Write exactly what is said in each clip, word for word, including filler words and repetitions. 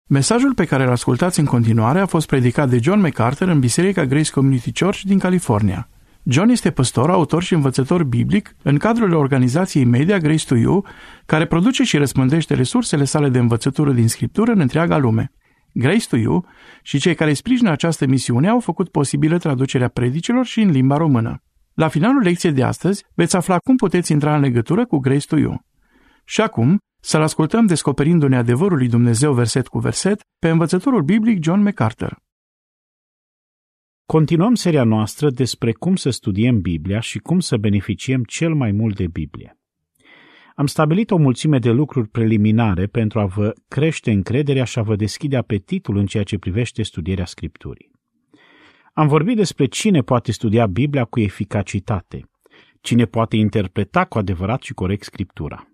Mesajul pe care îl ascultați în continuare a fost predicat de John MacArthur în Biserica Grace Community Church din California. John este păstor, autor și învățător biblic în cadrul organizației media Grace to You, care produce și răspândește resursele sale de învățătură din Scriptură în întreaga lume. Grace to You și cei care sprijină această misiune au făcut posibilă traducerea predicilor și în limba română. La finalul lecției de astăzi veți afla cum puteți intra în legătură cu Grace to You. Și acum, să-l ascultăm descoperindu-ne adevărul lui Dumnezeu verset cu verset pe învățătorul biblic John MacArthur. Continuăm seria noastră despre cum să studiem Biblia și cum să beneficiem cel mai mult de Biblie. Am stabilit o mulțime de lucruri preliminare pentru a vă crește încrederea și a vă deschide apetitul în ceea ce privește studierea Scripturii. Am vorbit despre cine poate studia Biblia cu eficacitate, cine poate interpreta cu adevărat și corect Scriptura.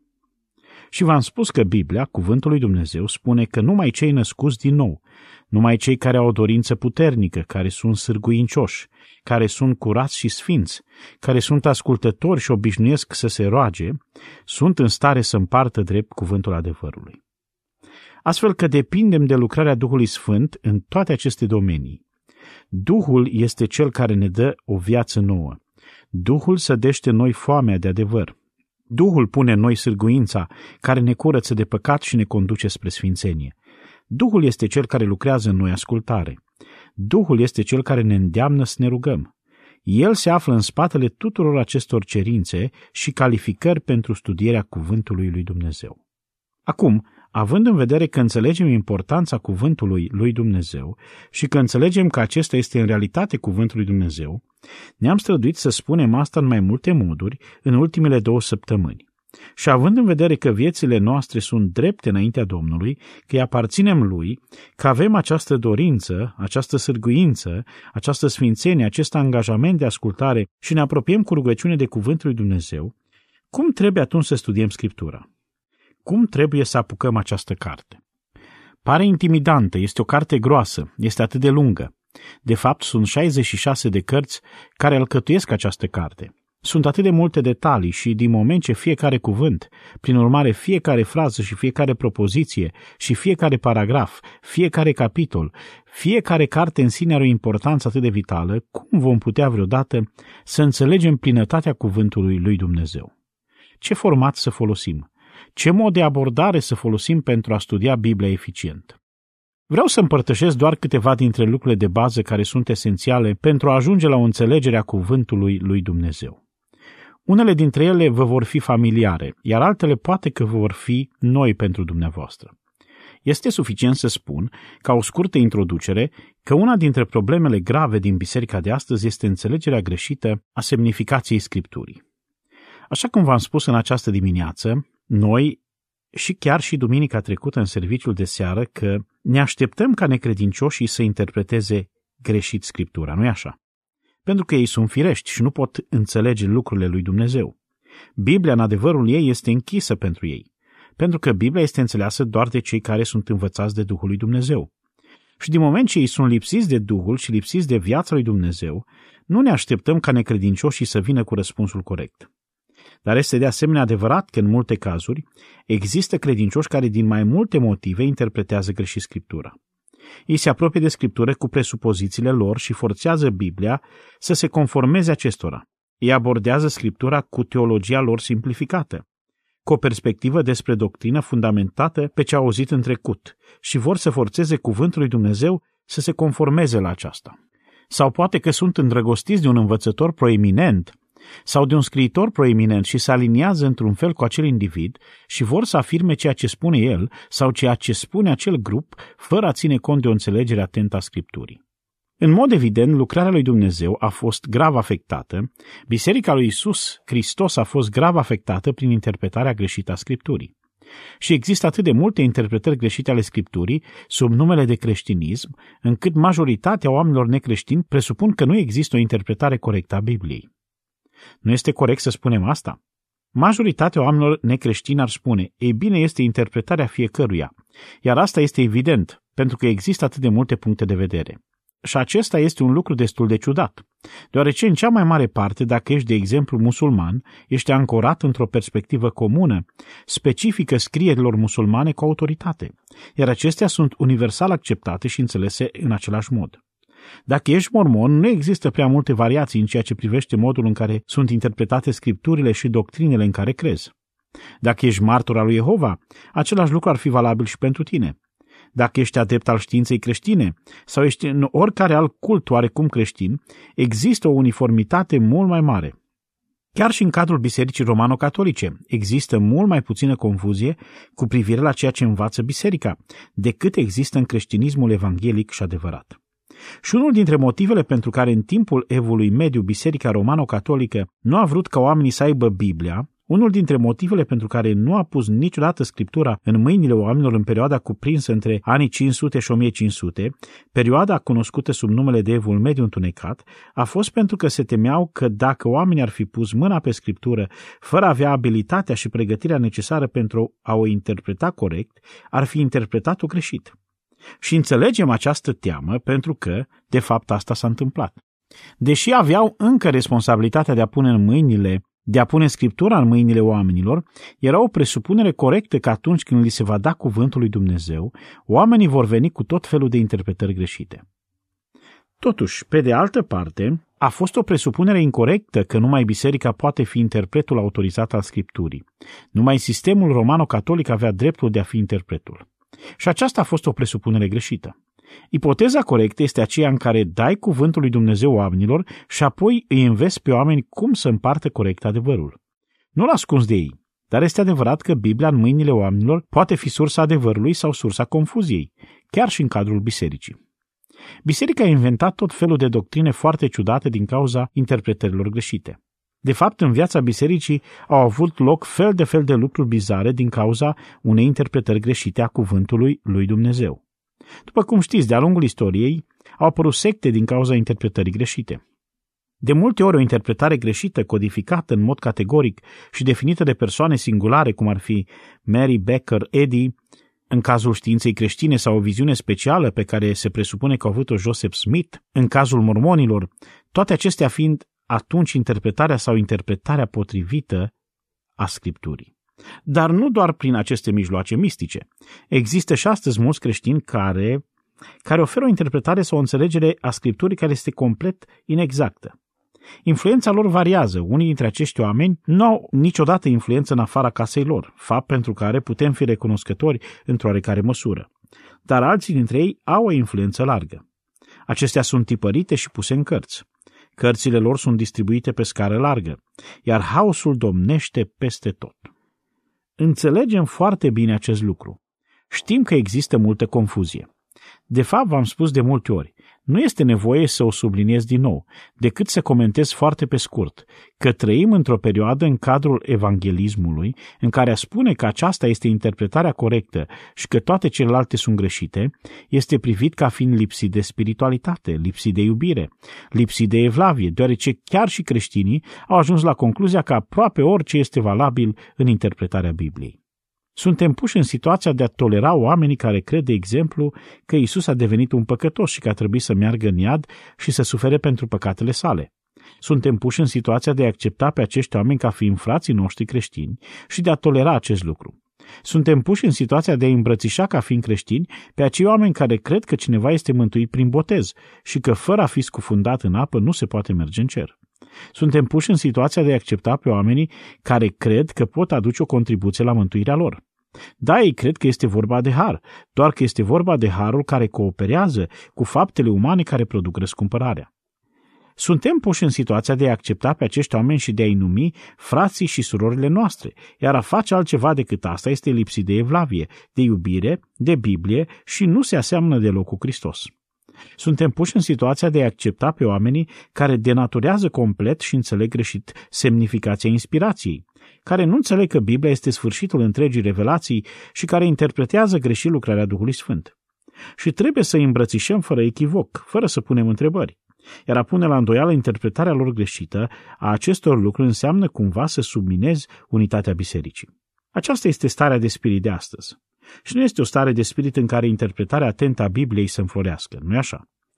Și v-am spus că Biblia, cuvântul lui Dumnezeu, spune că numai cei născuți din nou, numai cei care au o dorință puternică, care sunt sârguincioși, care sunt curați și sfinți, care sunt ascultători și obișnuiesc să se roage, sunt în stare să împartă drept cuvântul adevărului. Astfel că depindem de lucrarea Duhului Sfânt în toate aceste domenii. Duhul este cel care ne dă o viață nouă. Duhul sădește în noi foamea de adevăr. Duhul pune în noi sârguința care ne curăță de păcat și ne conduce spre sfințenie. Duhul este cel care lucrează în noi ascultare. Duhul este cel care ne îndeamnă să ne rugăm. El se află în spatele tuturor acestor cerințe și calificări pentru studierea cuvântului lui Dumnezeu. Acum, având în vedere că înțelegem importanța cuvântului lui Dumnezeu și că înțelegem că acesta este în realitate cuvântul lui Dumnezeu, ne-am străduit să spunem asta în mai multe moduri în ultimele două săptămâni. Și având în vedere că viețile noastre sunt drepte înaintea Domnului, că îi aparținem Lui, că avem această dorință, această sârguință, această sfințenie, acest angajament de ascultare și ne apropiem cu rugăciune de cuvântul lui Dumnezeu, cum trebuie atunci să studiem Scriptura? Cum trebuie să apucăm această carte? Pare intimidantă, este o carte groasă, este atât de lungă. De fapt, sunt șaizeci și șase de cărți care alcătuiesc această carte. Sunt atât de multe detalii și din moment ce fiecare cuvânt, prin urmare fiecare frază și fiecare propoziție și fiecare paragraf, fiecare capitol, fiecare carte în sine are o importanță atât de vitală, cum vom putea vreodată să înțelegem plinătatea cuvântului lui Dumnezeu? Ce format să folosim? Ce mod de abordare să folosim pentru a studia Biblia eficient? Vreau să împărtășesc doar câteva dintre lucrurile de bază care sunt esențiale pentru a ajunge la o înțelegere a cuvântului lui Dumnezeu. Unele dintre ele vă vor fi familiare, iar altele poate că vă vor fi noi pentru dumneavoastră. Este suficient să spun, ca o scurtă introducere, că una dintre problemele grave din biserica de astăzi este înțelegerea greșită a semnificației Scripturii. Așa cum v-am spus în această dimineață, noi și chiar și duminica trecută în serviciul de seară că ne așteptăm ca necredincioșii să interpreteze greșit Scriptura, nu-i așa? Pentru că ei sunt firești și nu pot înțelege lucrurile lui Dumnezeu. Biblia, în adevărul ei, este închisă pentru ei, pentru că Biblia este înțeleasă doar de cei care sunt învățați de Duhul lui Dumnezeu. Și din moment ce ei sunt lipsiți de Duhul și lipsiți de viața lui Dumnezeu, nu ne așteptăm ca necredincioșii să vină cu răspunsul corect. Dar este de asemenea adevărat că în multe cazuri există credincioși care din mai multe motive interpretează greșit Scriptura. Ei se apropie de Scriptură cu presupozițiile lor și forțează Biblia să se conformeze acestora. Ei abordează Scriptura cu teologia lor simplificată, cu o perspectivă despre doctrină fundamentată pe ce au auzit în trecut și vor să forțeze cuvântul lui Dumnezeu să se conformeze la aceasta. Sau poate că sunt îndrăgostiți de un învățător proeminent sau de un scriitor proeminent și se aliniază într-un fel cu acel individ și vor să afirme ceea ce spune el sau ceea ce spune acel grup, fără a ține cont de o înțelegere atentă a Scripturii. În mod evident, lucrarea lui Dumnezeu a fost grav afectată, Biserica lui Iisus Hristos a fost grav afectată prin interpretarea greșită a Scripturii. Și există atât de multe interpretări greșite ale Scripturii sub numele de creștinism, încât majoritatea oamenilor necreștini presupun că nu există o interpretare corectă a Bibliei. Nu este corect să spunem asta? Majoritatea oamenilor necreștini ar spune, ei bine, este interpretarea fiecăruia, iar asta este evident, pentru că există atât de multe puncte de vedere. Și acesta este un lucru destul de ciudat, deoarece în cea mai mare parte, dacă ești de exemplu musulman, ești ancorat într-o perspectivă comună, specifică scrierilor musulmane cu autoritate, iar acestea sunt universal acceptate și înțelese în același mod. Dacă ești mormon, nu există prea multe variații în ceea ce privește modul în care sunt interpretate scripturile și doctrinele în care crezi. Dacă ești martor al lui Jehova, același lucru ar fi valabil și pentru tine. Dacă ești adept al științei creștine sau ești în oricare alt cult oarecum creștin, există o uniformitate mult mai mare. Chiar și în cadrul Bisericii Romano-Catolice există mult mai puțină confuzie cu privire la ceea ce învață biserica, decât există în creștinismul evanghelic și adevărat. Și unul dintre motivele pentru care în timpul evului mediu Biserica Romano-Catolică nu a vrut ca oamenii să aibă Biblia, unul dintre motivele pentru care nu a pus niciodată Scriptura în mâinile oamenilor în perioada cuprinsă între anii cinci sute și o mie cinci sute, perioada cunoscută sub numele de Evul Mediu Întunecat, a fost pentru că se temeau că dacă oamenii ar fi pus mâna pe Scriptură fără a avea abilitatea și pregătirea necesară pentru a o interpreta corect, ar fi interpretat-o greșit. Și înțelegem această teamă pentru că, de fapt, asta s-a întâmplat. Deși aveau încă responsabilitatea de a pune în mâinile de a pune Scriptura în mâinile oamenilor, era o presupunere corectă că atunci când li se va da cuvântul lui Dumnezeu, oamenii vor veni cu tot felul de interpretări greșite. Totuși, pe de altă parte, a fost o presupunere incorectă că numai biserica poate fi interpretul autorizat al Scripturii. Numai sistemul romano-catolic avea dreptul de a fi interpretul. Și aceasta a fost o presupunere greșită. Ipoteza corectă este aceea în care dai cuvântul lui Dumnezeu oamenilor și apoi îi înveți pe oameni cum să împartă corect adevărul. Nu-l ascunzi de ei, dar este adevărat că Biblia în mâinile oamenilor poate fi sursa adevărului sau sursa confuziei, chiar și în cadrul bisericii. Biserica a inventat tot felul de doctrine foarte ciudate din cauza interpretărilor greșite. De fapt, în viața bisericii au avut loc fel de fel de lucruri bizare din cauza unei interpretări greșite a cuvântului lui Dumnezeu. După cum știți, de-a lungul istoriei au apărut secte din cauza interpretării greșite. De multe ori o interpretare greșită, codificată în mod categoric și definită de persoane singulare, cum ar fi Mary Baker Eddy, în cazul științei creștine, sau o viziune specială pe care se presupune că a avut-o Joseph Smith, în cazul mormonilor, toate acestea fiind atunci interpretarea sau interpretarea potrivită a Scripturii. Dar nu doar prin aceste mijloace mistice. Există și astăzi mulți creștini care, care oferă o interpretare sau o înțelegere a Scripturii care este complet inexactă. Influența lor variază. Unii dintre acești oameni nu au niciodată influență în afara casei lor, fapt pentru care putem fi recunoscători într-o oarecare măsură. Dar alții dintre ei au o influență largă. Acestea sunt tipărite și puse în cărți. Cărțile lor sunt distribuite pe scară largă, iar haosul domnește peste tot. Înțelegem foarte bine acest lucru. Știm că există multă confuzie. De fapt, v-am spus de multe ori, nu este nevoie să o subliniez din nou, decât să comentez foarte pe scurt, că trăim într-o perioadă în cadrul evanghelismului, în care a spune că aceasta este interpretarea corectă și că toate celelalte sunt greșite, este privit ca fiind lipsit de spiritualitate, lipsit de iubire, lipsit de evlavie, deoarece chiar și creștinii au ajuns la concluzia că aproape orice este valabil în interpretarea Bibliei. Suntem puși în situația de a tolera oamenii care cred, de exemplu, că Iisus a devenit un păcătos și că a trebuit să meargă în iad și să sufere pentru păcatele sale. Suntem puși în situația de a accepta pe acești oameni ca fiind frații noștri creștini și de a tolera acest lucru. Suntem puși în situația de a îmbrățișa ca fiind creștini pe acei oameni care cred că cineva este mântuit prin botez și că fără a fi scufundat în apă nu se poate merge în cer. Suntem puși în situația de a accepta pe oamenii care cred că pot aduce o contribuție la mântuirea lor. Da, ei cred că este vorba de har, doar că este vorba de harul care cooperează cu faptele umane care produc răscumpărarea. Suntem puși în situația de a accepta pe acești oameni și de a-i numi frații și surorile noastre, iar a face altceva decât asta este lipsit de evlavie, de iubire, de Biblie și nu se aseamănă deloc cu Hristos. Suntem puși în situația de a accepta pe oamenii care denaturează complet și înțeleg greșit semnificația inspirației, care nu înțeleg că Biblia este sfârșitul întregii revelații și care interpretează greșit lucrarea Duhului Sfânt. Și trebuie să îi îmbrățișăm fără echivoc, fără să punem întrebări. Iar a pune la îndoială interpretarea lor greșită a acestor lucruri înseamnă cumva să subminezi unitatea bisericii. Aceasta este starea de spirit de astăzi. Și nu este o stare de spirit în care interpretarea atentă a Bibliei să înflorească, nu-i așa?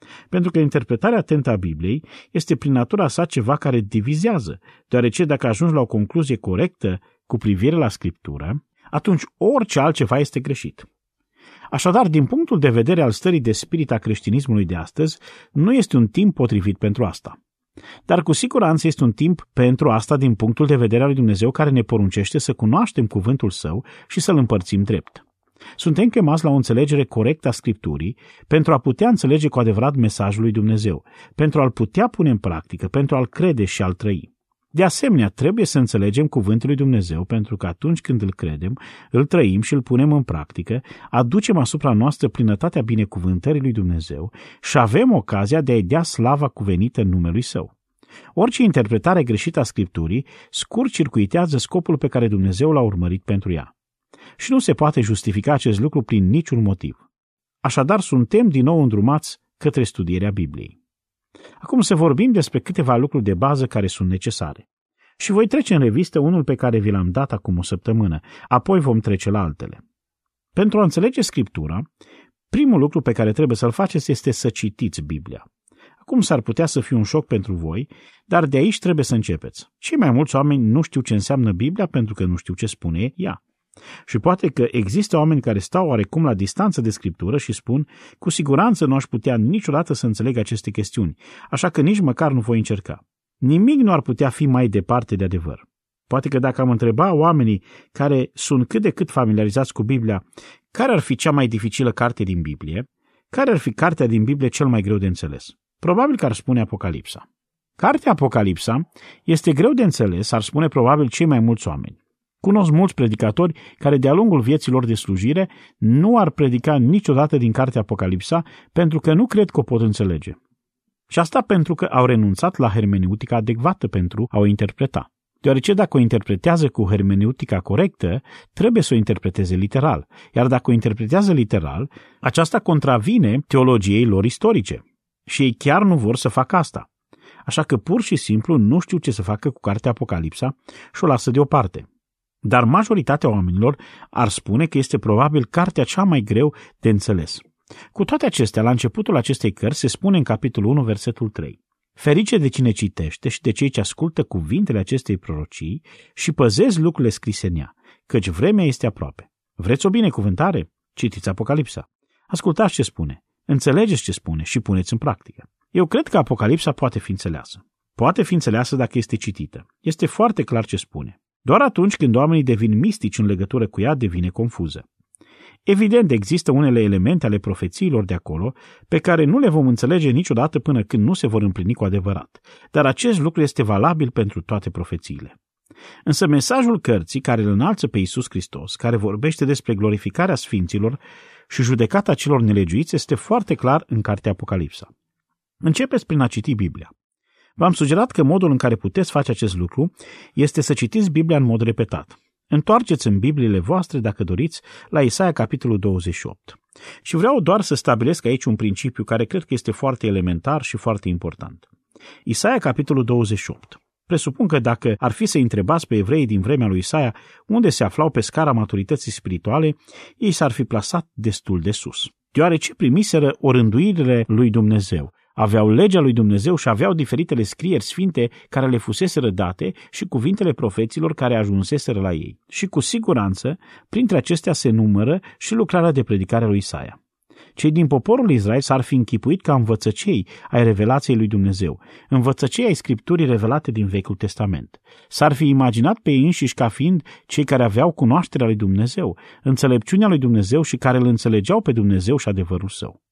Pentru că interpretarea atentă a Bibliei este prin natura sa ceva care divizează, deoarece dacă ajungi la o concluzie corectă cu privire la Scriptură, atunci orice altceva este greșit. Așadar, din punctul de vedere al stării de spirit a creștinismului de astăzi, nu este un timp potrivit pentru asta. Dar cu siguranță este un timp pentru asta din punctul de vedere al lui Dumnezeu, care ne poruncește să cunoaștem cuvântul Său și să-L împărțim drept. Suntem chemați la o înțelegere corectă a Scripturii pentru a putea înțelege cu adevărat mesajul lui Dumnezeu, pentru a-l putea pune în practică, pentru a-l crede și a-l trăi. De asemenea, trebuie să înțelegem cuvântul lui Dumnezeu, pentru că atunci când îl credem, îl trăim și îl punem în practică, aducem asupra noastră plinătatea binecuvântării lui Dumnezeu și avem ocazia de a-i dea slava cuvenită numelui Său. Orice interpretare greșită a Scripturii scurt-circuitează scopul pe care Dumnezeu l-a urmărit pentru ea. Și nu se poate justifica acest lucru prin niciun motiv. Așadar, suntem din nou îndrumați către studierea Bibliei. Acum să vorbim despre câteva lucruri de bază care sunt necesare. Și voi trece în revistă unul pe care vi l-am dat acum o săptămână, apoi vom trece la altele. Pentru a înțelege Scriptura, primul lucru pe care trebuie să-l faceți este să citiți Biblia. Acum s-ar putea să fie un șoc pentru voi, dar de aici trebuie să începeți. Cei mai mulți oameni nu știu ce înseamnă Biblia pentru că nu știu ce spune ea. Și poate că există oameni care stau oarecum la distanță de Scriptură și spun, cu siguranță nu aș putea niciodată să înțeleg aceste chestiuni, așa că nici măcar nu voi încerca. Nimic nu ar putea fi mai departe de adevăr. Poate că dacă am întreba oamenii care sunt cât de cât familiarizați cu Biblia, care ar fi cea mai dificilă carte din Biblie, care ar fi cartea din Biblie cel mai greu de înțeles? Probabil că ar spune Apocalipsa. Cartea Apocalipsa este greu de înțeles, ar spune probabil cei mai mulți oameni. Cunosc mulți predicatori care de-a lungul vieților de slujire nu ar predica niciodată din cartea Apocalipsa pentru că nu cred că o pot înțelege. Și asta pentru că au renunțat la hermeneutica adecvată pentru a o interpreta. Deoarece dacă o interpretează cu hermeneutica corectă, trebuie să o interpreteze literal. Iar dacă o interpretează literal, aceasta contravine teologiei lor istorice. Și ei chiar nu vor să facă asta. Așa că pur și simplu nu știu ce să facă cu cartea Apocalipsa și o lasă deoparte. Dar majoritatea oamenilor ar spune că este probabil cartea cea mai greu de înțeles. Cu toate acestea, la începutul acestei cărți se spune în capitolul unu, versetul trei. Ferice de cine citește și de cei ce ascultă cuvintele acestei prorocii și păzesc lucrurile scrise în ea, căci vremea este aproape. Vreți o binecuvântare? Citiți Apocalipsa. Ascultați ce spune, înțelegeți ce spune și puneți în practică. Eu cred că Apocalipsa poate fi înțeleasă. Poate fi înțeleasă dacă este citită. Este foarte clar ce spune. Doar atunci când oamenii devin mistici în legătură cu ea, devine confuză. Evident, există unele elemente ale profețiilor de acolo pe care nu le vom înțelege niciodată până când nu se vor împlini cu adevărat, dar acest lucru este valabil pentru toate profețiile. Însă mesajul cărții care îl înalță pe Iisus Hristos, care vorbește despre glorificarea sfinților și judecata celor nelegiuiți, este foarte clar în cartea Apocalipsa. Începeți prin a citi Biblia. V-am sugerat că modul în care puteți face acest lucru este să citiți Biblia în mod repetat. Întoarceți în Bibliile voastre, dacă doriți, la Isaia capitolul douăzeci și opt. Și vreau doar să stabilesc aici un principiu care cred că este foarte elementar și foarte important. Isaia capitolul douăzeci și opt. Presupun că dacă ar fi să întrebați pe evreii din vremea lui Isaia unde se aflau pe scara maturității spirituale, ei s-ar fi plasat destul de sus, deoarece primiseră orânduirile lui Dumnezeu. Aveau legea lui Dumnezeu și aveau diferitele scrieri sfinte care le fuseseră date și cuvintele profeților care ajunseseră la ei. Și cu siguranță, printre acestea se numără și lucrarea de predicare a lui Isaia. Cei din poporul Israel s-ar fi închipuit ca învățăcei ai revelației lui Dumnezeu, învățăcei ai Scripturii revelate din Vechiul Testament. S-ar fi imaginat pe ei înșiși ca fiind cei care aveau cunoașterea lui Dumnezeu, înțelepciunea lui Dumnezeu și care îl înțelegeau pe Dumnezeu și adevărul său.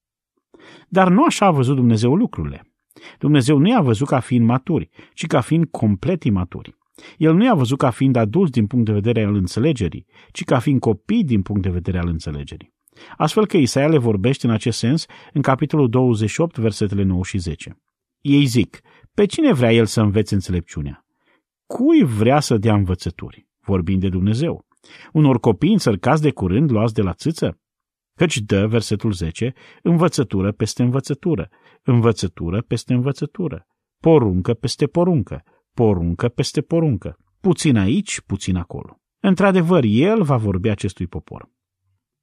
Dar nu așa a văzut Dumnezeu lucrurile. Dumnezeu nu i-a văzut ca fiind maturi, ci ca fiind complet imaturi. El nu i-a văzut ca fiind adulți din punct de vedere al înțelegerii, ci ca fiind copii din punct de vedere al înțelegerii. Astfel că Isaia le vorbește în acest sens în capitolul douăzeci și opt, versetele nouă și zece. Ei zic, pe cine vrea el să învețe înțelepciunea? Cui vrea să dea învățături? Vorbind de Dumnezeu. Unor copii înțărcați de curând luați de la țâță? Căci dă, versetul zece, învățătură peste învățătură, învățătură peste învățătură, poruncă peste poruncă, poruncă peste poruncă, puțin aici, puțin acolo. Într-adevăr, el va vorbi acestui popor.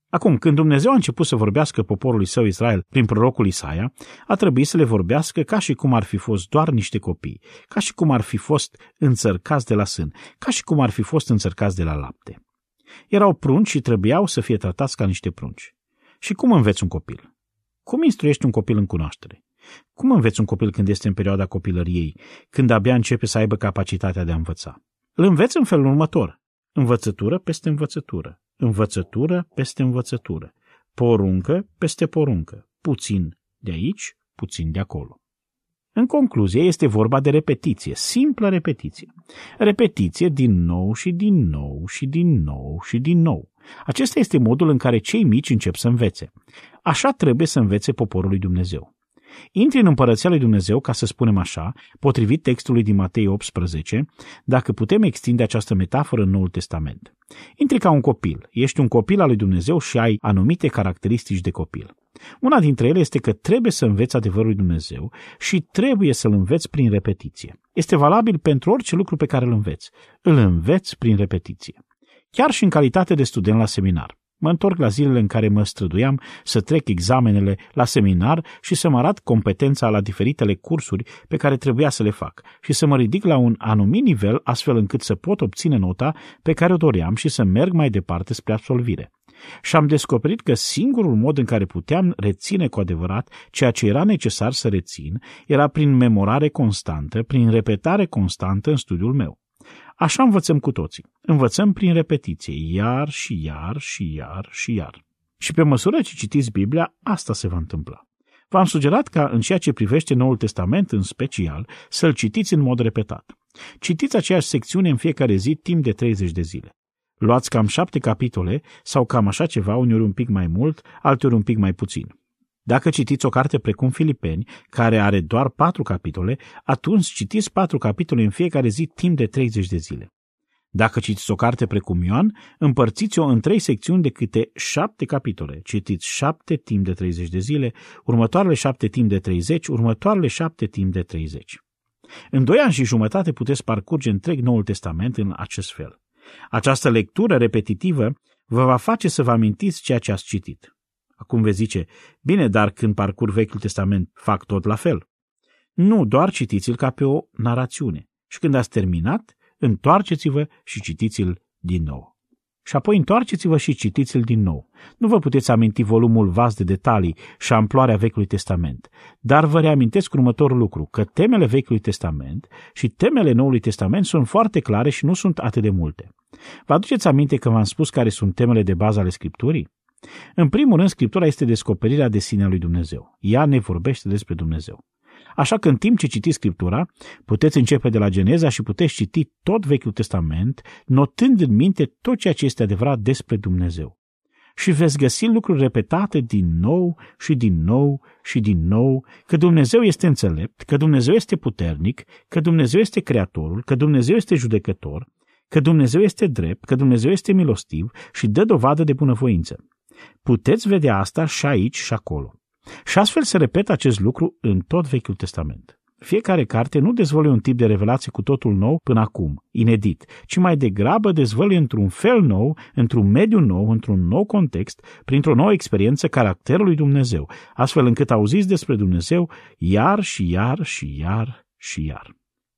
Acum, când Dumnezeu a început să vorbească poporului său Israel prin prorocul Isaia, a trebuit să le vorbească ca și cum ar fi fost doar niște copii, ca și cum ar fi fost înțărcați de la sân, ca și cum ar fi fost înțărcați de la lapte. Erau prunci și trebuiau să fie tratați ca niște prunci. Și cum înveți un copil? Cum instruiești un copil în cunoaștere? Cum înveți un copil când este în perioada copilăriei, când abia începe să aibă capacitatea de a învăța? Îl înveți în felul următor: învățătură peste învățătură, învățătură peste învățătură, poruncă peste poruncă, puțin de aici, puțin de acolo. În concluzie, este vorba de repetiție, simplă repetiție. Repetiție din nou și din nou și din nou și din nou. Acesta este modul în care cei mici încep să învețe. Așa trebuie să învețe poporul lui Dumnezeu. Intri în împărăția lui Dumnezeu, ca să spunem așa, potrivit textului din Matei optsprezece, dacă putem extinde această metaforă în Noul Testament. Intri ca un copil, ești un copil al lui Dumnezeu și ai anumite caracteristici de copil. Una dintre ele este că trebuie să înveți adevărul lui Dumnezeu și trebuie să-l înveți prin repetiție. Este valabil pentru orice lucru pe care îl înveți. Îl înveți prin repetiție. Chiar și în calitate de student la seminar. Mă întorc la zilele în care mă străduiam să trec examenele la seminar și să mă arăt competența la diferitele cursuri pe care trebuia să le fac și să mă ridic la un anumit nivel astfel încât să pot obține nota pe care o doream și să merg mai departe spre absolvire. Și am descoperit că singurul mod în care puteam reține cu adevărat ceea ce era necesar să rețin era prin memorare constantă, prin repetare constantă în studiul meu. Așa învățăm cu toții. Învățăm prin repetiție, iar și iar și iar și iar. Și pe măsură ce citiți Biblia, asta se va întâmpla. V-am sugerat ca, în ceea ce privește Noul Testament în special, să-l citiți în mod repetat. Citiți aceeași secțiune în fiecare zi timp de treizeci de zile. Luați cam șapte capitole sau cam așa ceva, uneori un pic mai mult, alteori un pic mai puțin. Dacă citiți o carte precum Filipeni, care are doar patru capitole, atunci citiți patru capitole în fiecare zi timp de treizeci de zile. Dacă citiți o carte precum Ioan, împărțiți-o în trei secțiuni de câte șapte capitole. Citiți șapte timp de treizeci de zile, următoarele șapte timp de treizeci, următoarele șapte timp de treizeci. În doi ani și jumătate puteți parcurge întreg Noul Testament în acest fel. Această lectură repetitivă vă va face să vă amintiți ceea ce ați citit. Acum veți zice: bine, dar când parcurg Vechiul Testament, fac tot la fel. Nu, doar citiți-l ca pe o narațiune. Și când ați terminat, întoarceți-vă și citiți-l din nou. Și apoi întoarceți-vă și citiți-l din nou. Nu vă puteți aminti volumul vast de detalii și amploarea Vechiului Testament, dar vă reamintesc următorul lucru, că temele Vechiului Testament și temele Noului Testament sunt foarte clare și nu sunt atât de multe. Vă aduceți aminte că v-am spus care sunt temele de bază ale Scripturii? În primul rând, Scriptura este descoperirea de sine a lui Dumnezeu. Ea ne vorbește despre Dumnezeu. Așa că în timp ce citiți Scriptura, puteți începe de la Geneza și puteți citi tot Vechiul Testament, notând în minte tot ceea ce este adevărat despre Dumnezeu. Și veți găsi lucruri repetate din nou și din nou și din nou, că Dumnezeu este înțelept, că Dumnezeu este puternic, că Dumnezeu este creatorul, că Dumnezeu este judecător, că Dumnezeu este drept, că Dumnezeu este milostiv și dă dovadă de bunăvoință. Puteți vedea asta și aici și acolo. Și astfel se repetă acest lucru în tot Vechiul Testament. Fiecare carte nu dezvăluie un tip de revelație cu totul nou până acum, inedit, ci mai degrabă dezvăluie într-un fel nou, într-un mediu nou, într-un nou context, printr-o nouă experiență caracterul lui Dumnezeu, astfel încât auziți despre Dumnezeu iar și iar și iar și iar.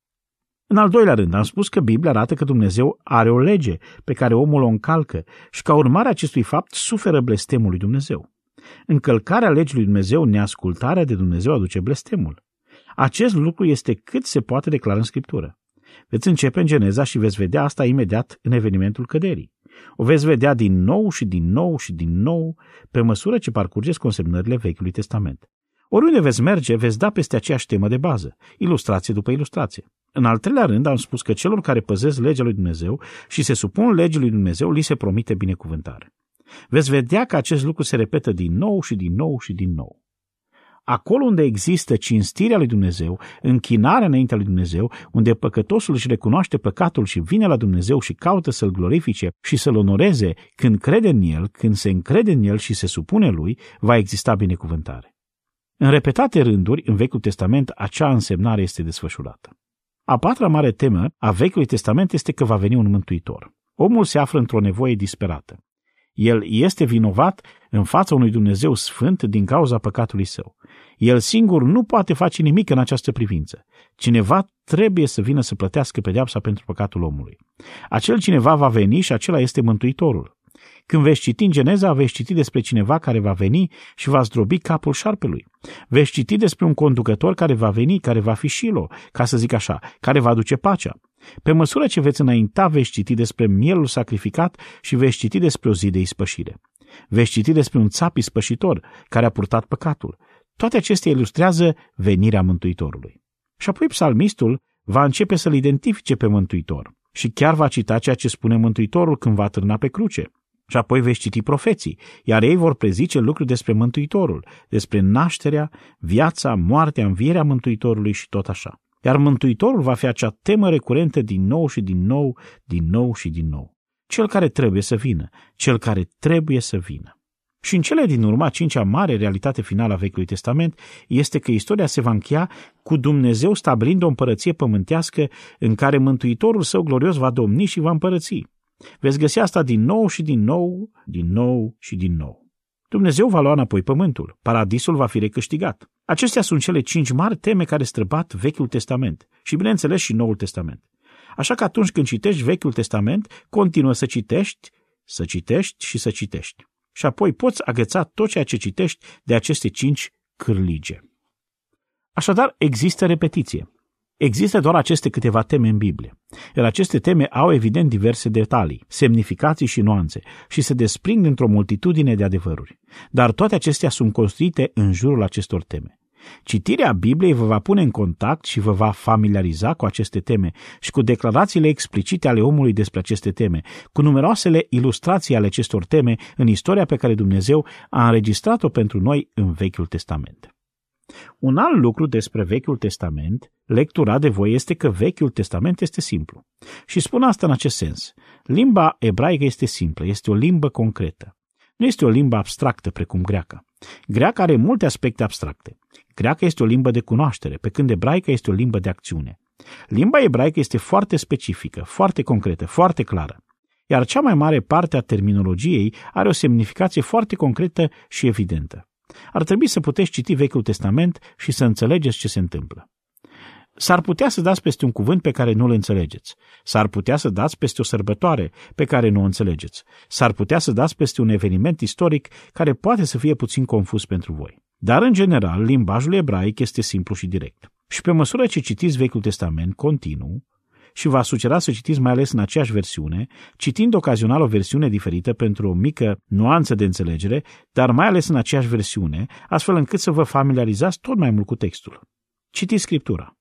În al doilea rând, am spus că Biblia arată că Dumnezeu are o lege pe care omul o încalcă și ca urmare a acestui fapt suferă blestemul lui Dumnezeu. Încălcarea legii lui Dumnezeu, neascultarea de Dumnezeu aduce blestemul. Acest lucru este cât se poate declara în Scriptură. Veți începe în Geneza și veți vedea asta imediat în evenimentul căderii. O veți vedea din nou și din nou și din nou pe măsură ce parcurgeți consemnările Vechiului Testament. Oriunde veți merge, veți da peste aceeași temă de bază, ilustrație după ilustrație. În al treilea rând, am spus că celor care păzesc legea lui Dumnezeu și se supun legii lui Dumnezeu, li se promite binecuvântare. Veți vedea că acest lucru se repetă din nou și din nou și din nou. Acolo unde există cinstirea lui Dumnezeu, închinarea înaintea lui Dumnezeu, unde păcătosul își recunoaște păcatul și vine la Dumnezeu și caută să-L glorifice și să-L onoreze când crede în El, când se încrede în El și se supune Lui, va exista binecuvântare. În repetate rânduri, în Vechiul Testament, acea însemnare este desfășurată. A patra mare temă a Vechiului Testament este că va veni un mântuitor. Omul se află într-o nevoie disperată. El este vinovat în fața unui Dumnezeu sfânt din cauza păcatului său. El singur nu poate face nimic în această privință. Cineva trebuie să vină să plătească pedeapsa pentru păcatul omului. Acel cineva va veni și acela este Mântuitorul. Când veți citi în Geneza, veți citi despre cineva care va veni și va zdrobi capul șarpelui. Veți citi despre un conducător care va veni, care va fi Shilo, ca să zic așa, care va aduce pacea. Pe măsură ce veți înainta, veți citi despre mielul sacrificat și veți citi despre o zi de ispășire. Veți citi despre un țap ispășitor care a purtat păcatul. Toate acestea ilustrează venirea Mântuitorului. Și apoi psalmistul va începe să-L identifice pe Mântuitor și chiar va cita ceea ce spune Mântuitorul când va târna pe cruce. Și apoi veți citi profeții, iar ei vor prezice lucruri despre Mântuitorul, despre nașterea, viața, moartea, învierea Mântuitorului și tot așa. Iar Mântuitorul va fi acea temă recurentă din nou și din nou, din nou și din nou. Cel care trebuie să vină, cel care trebuie să vină. Și în cele din urmă, a cincea mare realitate finală a Vechiului Testament este că istoria se va încheia cu Dumnezeu stabilind o împărăție pământească în care Mântuitorul său glorios va domni și va împărăți. Veți găsi asta din nou și din nou, din nou și din nou. Dumnezeu va lua înapoi pământul, paradisul va fi recâștigat. Acestea sunt cele cinci mari teme care străbat Vechiul Testament și, bineînțeles, și Noul Testament. Așa că atunci când citești Vechiul Testament, continuă să citești, să citești și să citești. Și apoi poți agăța tot ceea ce citești de aceste cinci cârlige. Așadar, există repetiție. Există doar aceste câteva teme în Biblie, iar aceste teme au evident diverse detalii, semnificații și nuanțe și se desprind într-o multitudine de adevăruri. Dar toate acestea sunt construite în jurul acestor teme. Citirea Bibliei vă va pune în contact și vă va familiariza cu aceste teme și cu declarațiile explicite ale omului despre aceste teme, cu numeroasele ilustrații ale acestor teme în istoria pe care Dumnezeu a înregistrat-o pentru noi în Vechiul Testament. Un alt lucru despre Vechiul Testament, lecturat de voi, este că Vechiul Testament este simplu. Și spun asta în acest sens. Limba ebraică este simplă, este o limbă concretă. Nu este o limbă abstractă precum greaca. Greaca are multe aspecte abstracte. Greaca este o limbă de cunoaștere, pe când ebraica este o limbă de acțiune. Limba ebraică este foarte specifică, foarte concretă, foarte clară. Iar cea mai mare parte a terminologiei are o semnificație foarte concretă și evidentă. Ar trebui să puteți citi Vechiul Testament și să înțelegeți ce se întâmplă. S-ar putea să dați peste un cuvânt pe care nu-l înțelegeți. S-ar putea să dați peste o sărbătoare pe care nu o înțelegeți. S-ar putea să dați peste un eveniment istoric care poate să fie puțin confuz pentru voi. Dar, în general, limbajul ebraic este simplu și direct. Și pe măsură ce citiți Vechiul Testament continuu, și v-a sugerat să citiți mai ales în aceeași versiune, citind ocazional o versiune diferită pentru o mică nuanță de înțelegere, dar mai ales în aceeași versiune, astfel încât să vă familiarizați tot mai mult cu textul. Citiți Scriptura.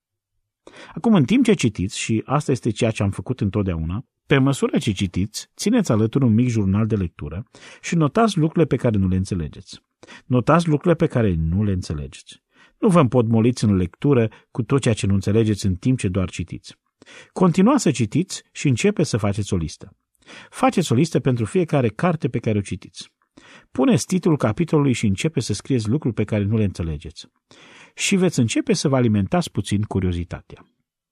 Acum, în timp ce citiți, și asta este ceea ce am făcut întotdeauna, pe măsură ce citiți, țineți alături un mic jurnal de lectură și notați lucrurile pe care nu le înțelegeți. Notați lucrurile pe care nu le înțelegeți. Nu vă împotmoliți în lectură cu tot ceea ce nu înțelegeți în timp ce doar citiți. Continuați să citiți și începeți să faceți o listă. Faceți o listă pentru fiecare carte pe care o citiți. Puneți titlul capitolului și începeți să scrieți lucruri pe care nu le înțelegeți. Și veți începe să vă alimentați puțin curiozitatea.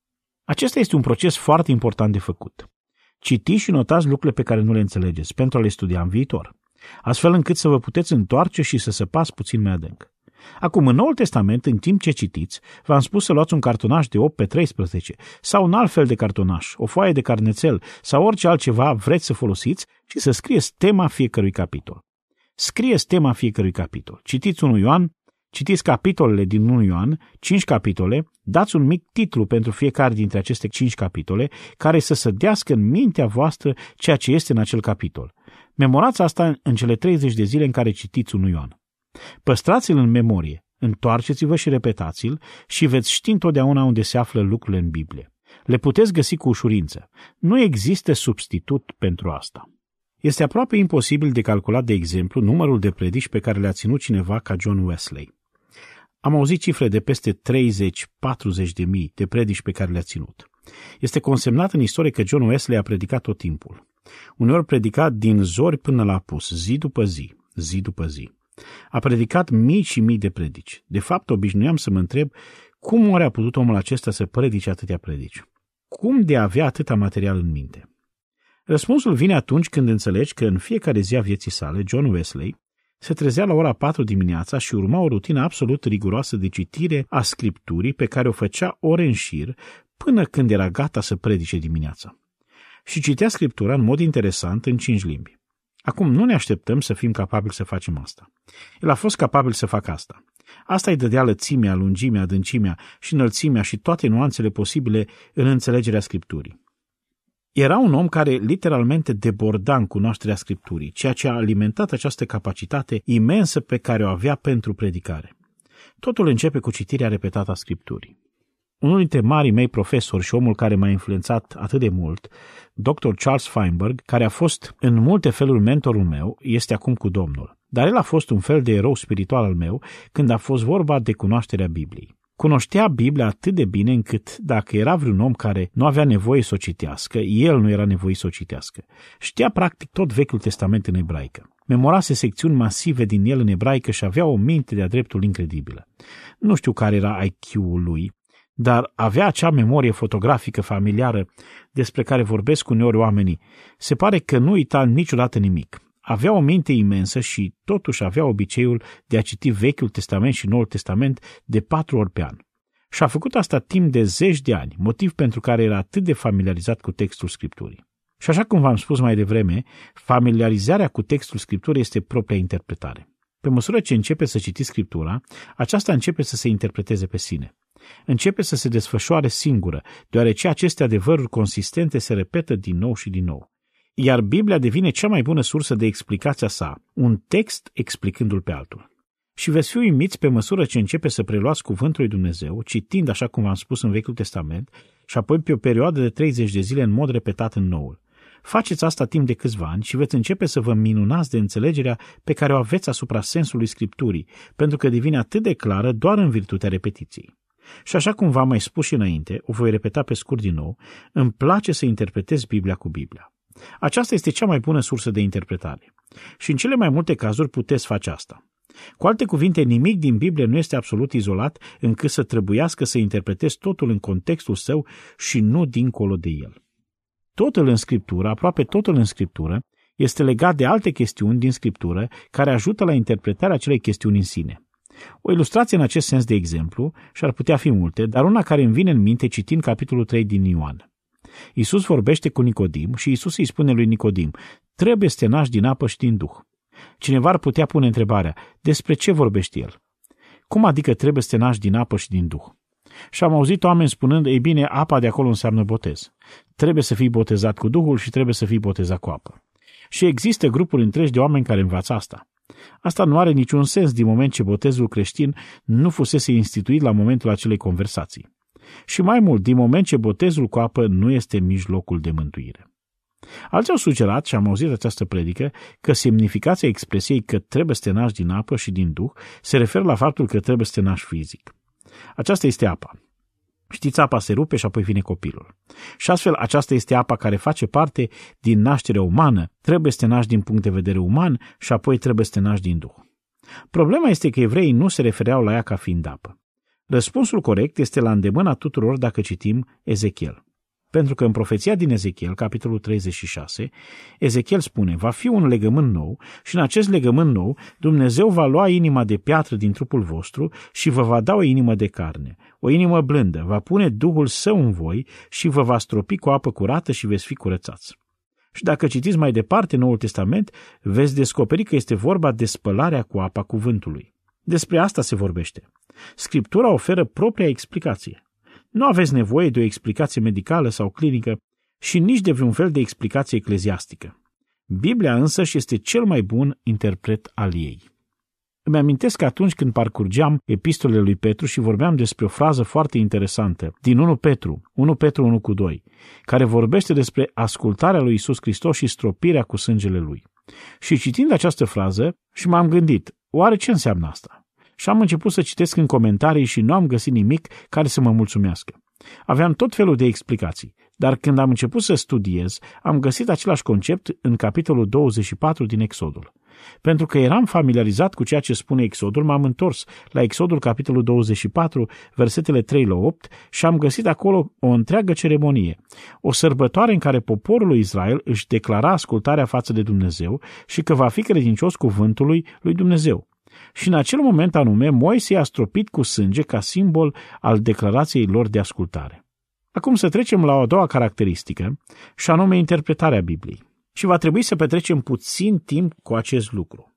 Acesta este un proces foarte important de făcut. Citiți și notați lucrurile pe care nu le înțelegeți pentru a le studia în viitor, astfel încât să vă puteți întoarce și să săpați puțin mai adânc. Acum, în Noul Testament, în timp ce citiți, v-am spus să luați un cartonaș de opt pe treisprezece sau un alt fel de cartonaș, o foaie de carnețel sau orice altceva vreți să folosiți și să scrieți tema fiecărui capitol. Scrieți tema fiecărui capitol. Citiți unu Ioan, citiți capitolele din unu Ioan, cinci capitole, dați un mic titlu pentru fiecare dintre aceste cinci capitole care să sădească în mintea voastră ceea ce este în acel capitol. Memorați asta în cele treizeci de zile în care citiți unu Ioan. Păstrați-l în memorie, întoarceți-vă și repetați-l și veți ști întotdeauna unde se află lucrurile în Biblie. Le puteți găsi cu ușurință. Nu există substitut pentru asta. Este aproape imposibil de calculat, de exemplu, numărul de predici pe care le-a ținut cineva ca John Wesley. Am auzit cifre de peste treizeci-patruzeci de mii de predici pe care le-a ținut. Este consemnat în istorie că John Wesley a predicat tot timpul. Uneori predicat din zori până la apus, zi după zi, zi după zi. A predicat mii și mii de predici. De fapt, obișnuiam să mă întreb cum oare a putut omul acesta să predice atâtea predici. Cum de a avea atâta material în minte? Răspunsul vine atunci când înțelegi că în fiecare zi a vieții sale, John Wesley se trezea la ora patru dimineața și urma o rutină absolut riguroasă de citire a Scripturii pe care o făcea ore în șir până când era gata să predice dimineața. Și citea Scriptura în mod interesant în cinci limbi. Acum nu ne așteptăm să fim capabili să facem asta. El a fost capabil să facă asta. Asta îi dădea lățimea, lungimea, adâncimea și înălțimea și toate nuanțele posibile în înțelegerea Scripturii. Era un om care literalmente deborda în cunoașterea Scripturii, ceea ce a alimentat această capacitate imensă pe care o avea pentru predicare. Totul începe cu citirea repetată a Scripturii. Unul dintre marii mei profesori și omul care m-a influențat atât de mult, doctor Charles Feinberg, care a fost în multe feluri mentorul meu, este acum cu Domnul. Dar el a fost un fel de erou spiritual al meu când a fost vorba de cunoașterea Bibliei. Cunoștea Biblia atât de bine încât, dacă era vreun om care nu avea nevoie să o citească, el nu era nevoit să o citească. Știa practic tot Vechiul Testament în ebraică. Memorase secțiuni masive din el în ebraică și avea o minte de-a dreptul incredibilă. Nu știu care era I Q-ul lui, dar avea acea memorie fotografică familiară despre care vorbesc uneori oamenii. Se pare că nu uita niciodată nimic. Avea o minte imensă și totuși avea obiceiul de a citi Vechiul Testament și Noul Testament de patru ori pe an. Și a făcut asta timp de zeci de ani, motiv pentru care era atât de familiarizat cu textul Scripturii. Și așa cum v-am spus mai devreme, familiarizarea cu textul Scripturii este propria interpretare. Pe măsură ce începe să citiți Scriptura, aceasta începe să se interpreteze pe sine. Începe să se desfășoare singură, deoarece aceste adevăruri consistente se repetă din nou și din nou. Iar Biblia devine cea mai bună sursă de explicația sa, un text explicându-l pe altul. Și veți fi uimiți pe măsură ce începe să preluați cuvântul lui Dumnezeu, citind, așa cum am spus, în Vechiul Testament, și apoi pe o perioadă de treizeci de zile în mod repetat în Noul. Faceți asta timp de câțiva ani și veți începe să vă minunați de înțelegerea pe care o aveți asupra sensului Scripturii, pentru că devine atât de clară doar în virtutea repetiției. Și așa cum v-am mai spus și înainte, o voi repeta pe scurt din nou, îmi place să interpretez Biblia cu Biblia. Aceasta este cea mai bună sursă de interpretare. Și în cele mai multe cazuri puteți face asta. Cu alte cuvinte, nimic din Biblie nu este absolut izolat încât să trebuiască să interpretezi totul în contextul său și nu dincolo de el. Totul în Scriptură, aproape totul în Scriptură, este legat de alte chestiuni din Scriptură care ajută la interpretarea acelei chestiuni în sine. O ilustrație în acest sens, de exemplu, și ar putea fi multe, dar una care îmi vine în minte citind capitolul trei din Ioan. Iisus vorbește cu Nicodim și Iisus îi spune lui Nicodim, trebuie să te naști din apă și din Duh. Cineva ar putea pune întrebarea, despre ce vorbește el? Cum adică trebuie să te naști din apă și din Duh? Și am auzit oameni spunând, ei bine, apa de acolo înseamnă botez. Trebuie să fii botezat cu Duhul și trebuie să fii botezat cu apă. Și există grupuri întregi de oameni care învață asta. Asta nu are niciun sens din moment ce botezul creștin nu fusese instituit la momentul acelei conversații. Și mai mult, din moment ce botezul cu apă nu este mijlocul de mântuire. Alții au sugerat, și am auzit această predică, că semnificația expresiei că trebuie să te naști din apă și din Duh se referă la faptul că trebuie să te naști fizic. Aceasta este apa. Știți, apa se rupe și apoi vine copilul. Și astfel, aceasta este apa care face parte din nașterea umană, trebuie să te naști din punct de vedere uman și apoi trebuie să te naști din Duh. Problema este că evreii nu se refereau la ea ca fiind apă. Răspunsul corect este la îndemâna tuturor dacă citim Ezechiel. Pentru că în profeția din Ezechiel, capitolul treizeci și șase, Ezechiel spune, va fi un legământ nou și în acest legământ nou Dumnezeu va lua inima de piatră din trupul vostru și vă va da o inimă de carne, o inimă blândă, va pune Duhul Său în voi și vă va stropi cu apă curată și veți fi curățați. Și dacă citiți mai departe Noul Testament, veți descoperi că este vorba de spălarea cu apa cuvântului. Despre asta se vorbește. Scriptura oferă propria explicație. Nu aveți nevoie de o explicație medicală sau clinică și nici de vreun fel de explicație ecleziastică. Biblia însăși este cel mai bun interpret al ei. Îmi amintesc că atunci când parcurgeam epistolele lui Petru și vorbeam despre o frază foarte interesantă din unu Petru, unu Petru unu cu doi, care vorbește despre ascultarea lui Iisus Hristos și stropirea cu sângele lui. Și citind această frază, și m-am gândit, oare ce înseamnă asta? Și am început să citesc în comentarii și nu am găsit nimic care să mă mulțumească. Aveam tot felul de explicații, dar când am început să studiez, am găsit același concept în capitolul douăzeci și patru din Exodul. Pentru că eram familiarizat cu ceea ce spune Exodul, m-am întors la Exodul capitolul douăzeci și patru, versetele trei la opt și am găsit acolo o întreagă ceremonie, o sărbătoare în care poporul lui Israel își declara ascultarea față de Dumnezeu și că va fi credincios cuvântului lui Dumnezeu. Și în acel moment anume, Moise i-a stropit cu sânge ca simbol al declarației lor de ascultare. Acum să trecem la o a doua caracteristică, și anume interpretarea Bibliei. Și va trebui să petrecem puțin timp cu acest lucru.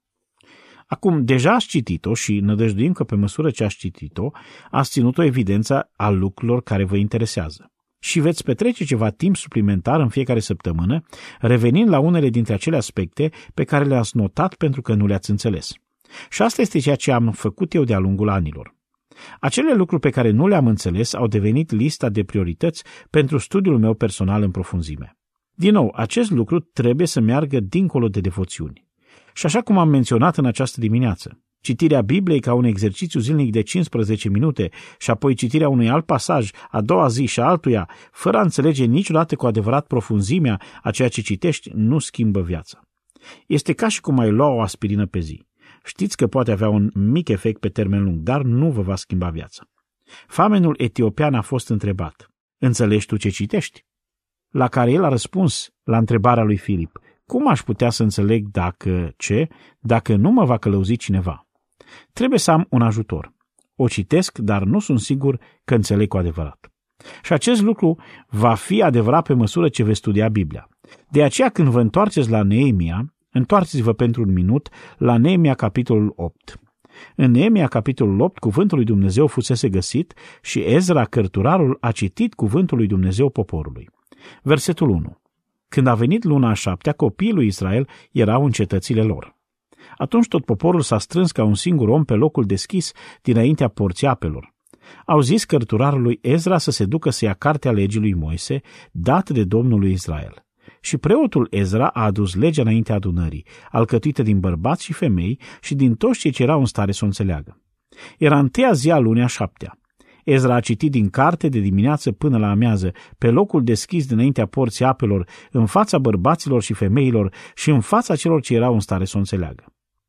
Acum, deja ați citit-o și nădăjduim că pe măsură ce ați citit-o, ați ținut o evidență a lucrurilor care vă interesează. Și veți petrece ceva timp suplimentar în fiecare săptămână, revenind la unele dintre acele aspecte pe care le-ați notat pentru că nu le-ați înțeles. Și asta este ceea ce am făcut eu de-a lungul anilor. Acele lucruri pe care nu le-am înțeles au devenit lista de priorități pentru studiul meu personal în profunzime. Din nou, acest lucru trebuie să meargă dincolo de devoțiuni. Și așa cum am menționat în această dimineață, citirea Bibliei ca un exercițiu zilnic de cincisprezece minute și apoi citirea unui alt pasaj a doua zi și altuia, fără a înțelege niciodată cu adevărat profunzimea a ceea ce citești, nu schimbă viața. Este ca și cum ai lua o aspirină pe zi. Știți că poate avea un mic efect pe termen lung, dar nu vă va schimba viața. Famenul etiopian a fost întrebat: înțelegi tu ce citești? La care el a răspuns la întrebarea lui Filip: cum aș putea să înțeleg dacă ce, dacă nu mă va călăuzi cineva? Trebuie să am un ajutor. O citesc, dar nu sunt sigur că înțeleg cu adevărat. Și acest lucru va fi adevărat pe măsură ce veți studia Biblia. De aceea, când vă întoarceți la Neemia, întoarceți-vă pentru un minut la Neemia capitolul opt. În Neemia capitolul opt, cuvântul lui Dumnezeu fusese găsit și Ezra, cărturarul, a citit cuvântul lui Dumnezeu poporului. Versetul unu. Când a venit luna a șaptea, copiii lui Israel erau în cetățile lor. Atunci tot poporul s-a strâns ca un singur om pe locul deschis dinaintea porții apelor. Au zis cărturarului Ezra să se ducă să ia cartea legii lui Moise, dată de Domnul lui Israel. Și preotul Ezra a adus legea înaintea adunării, alcătuită din bărbați și femei și din toți cei ce erau în stare să o înțeleagă. Era întâia zi a lunii a șaptea. Ezra a citit din carte de dimineață până la amiază, pe locul deschis dinaintea porții apelor, în fața bărbaților și femeilor și în fața celor ce erau în stare să o înțeleagă.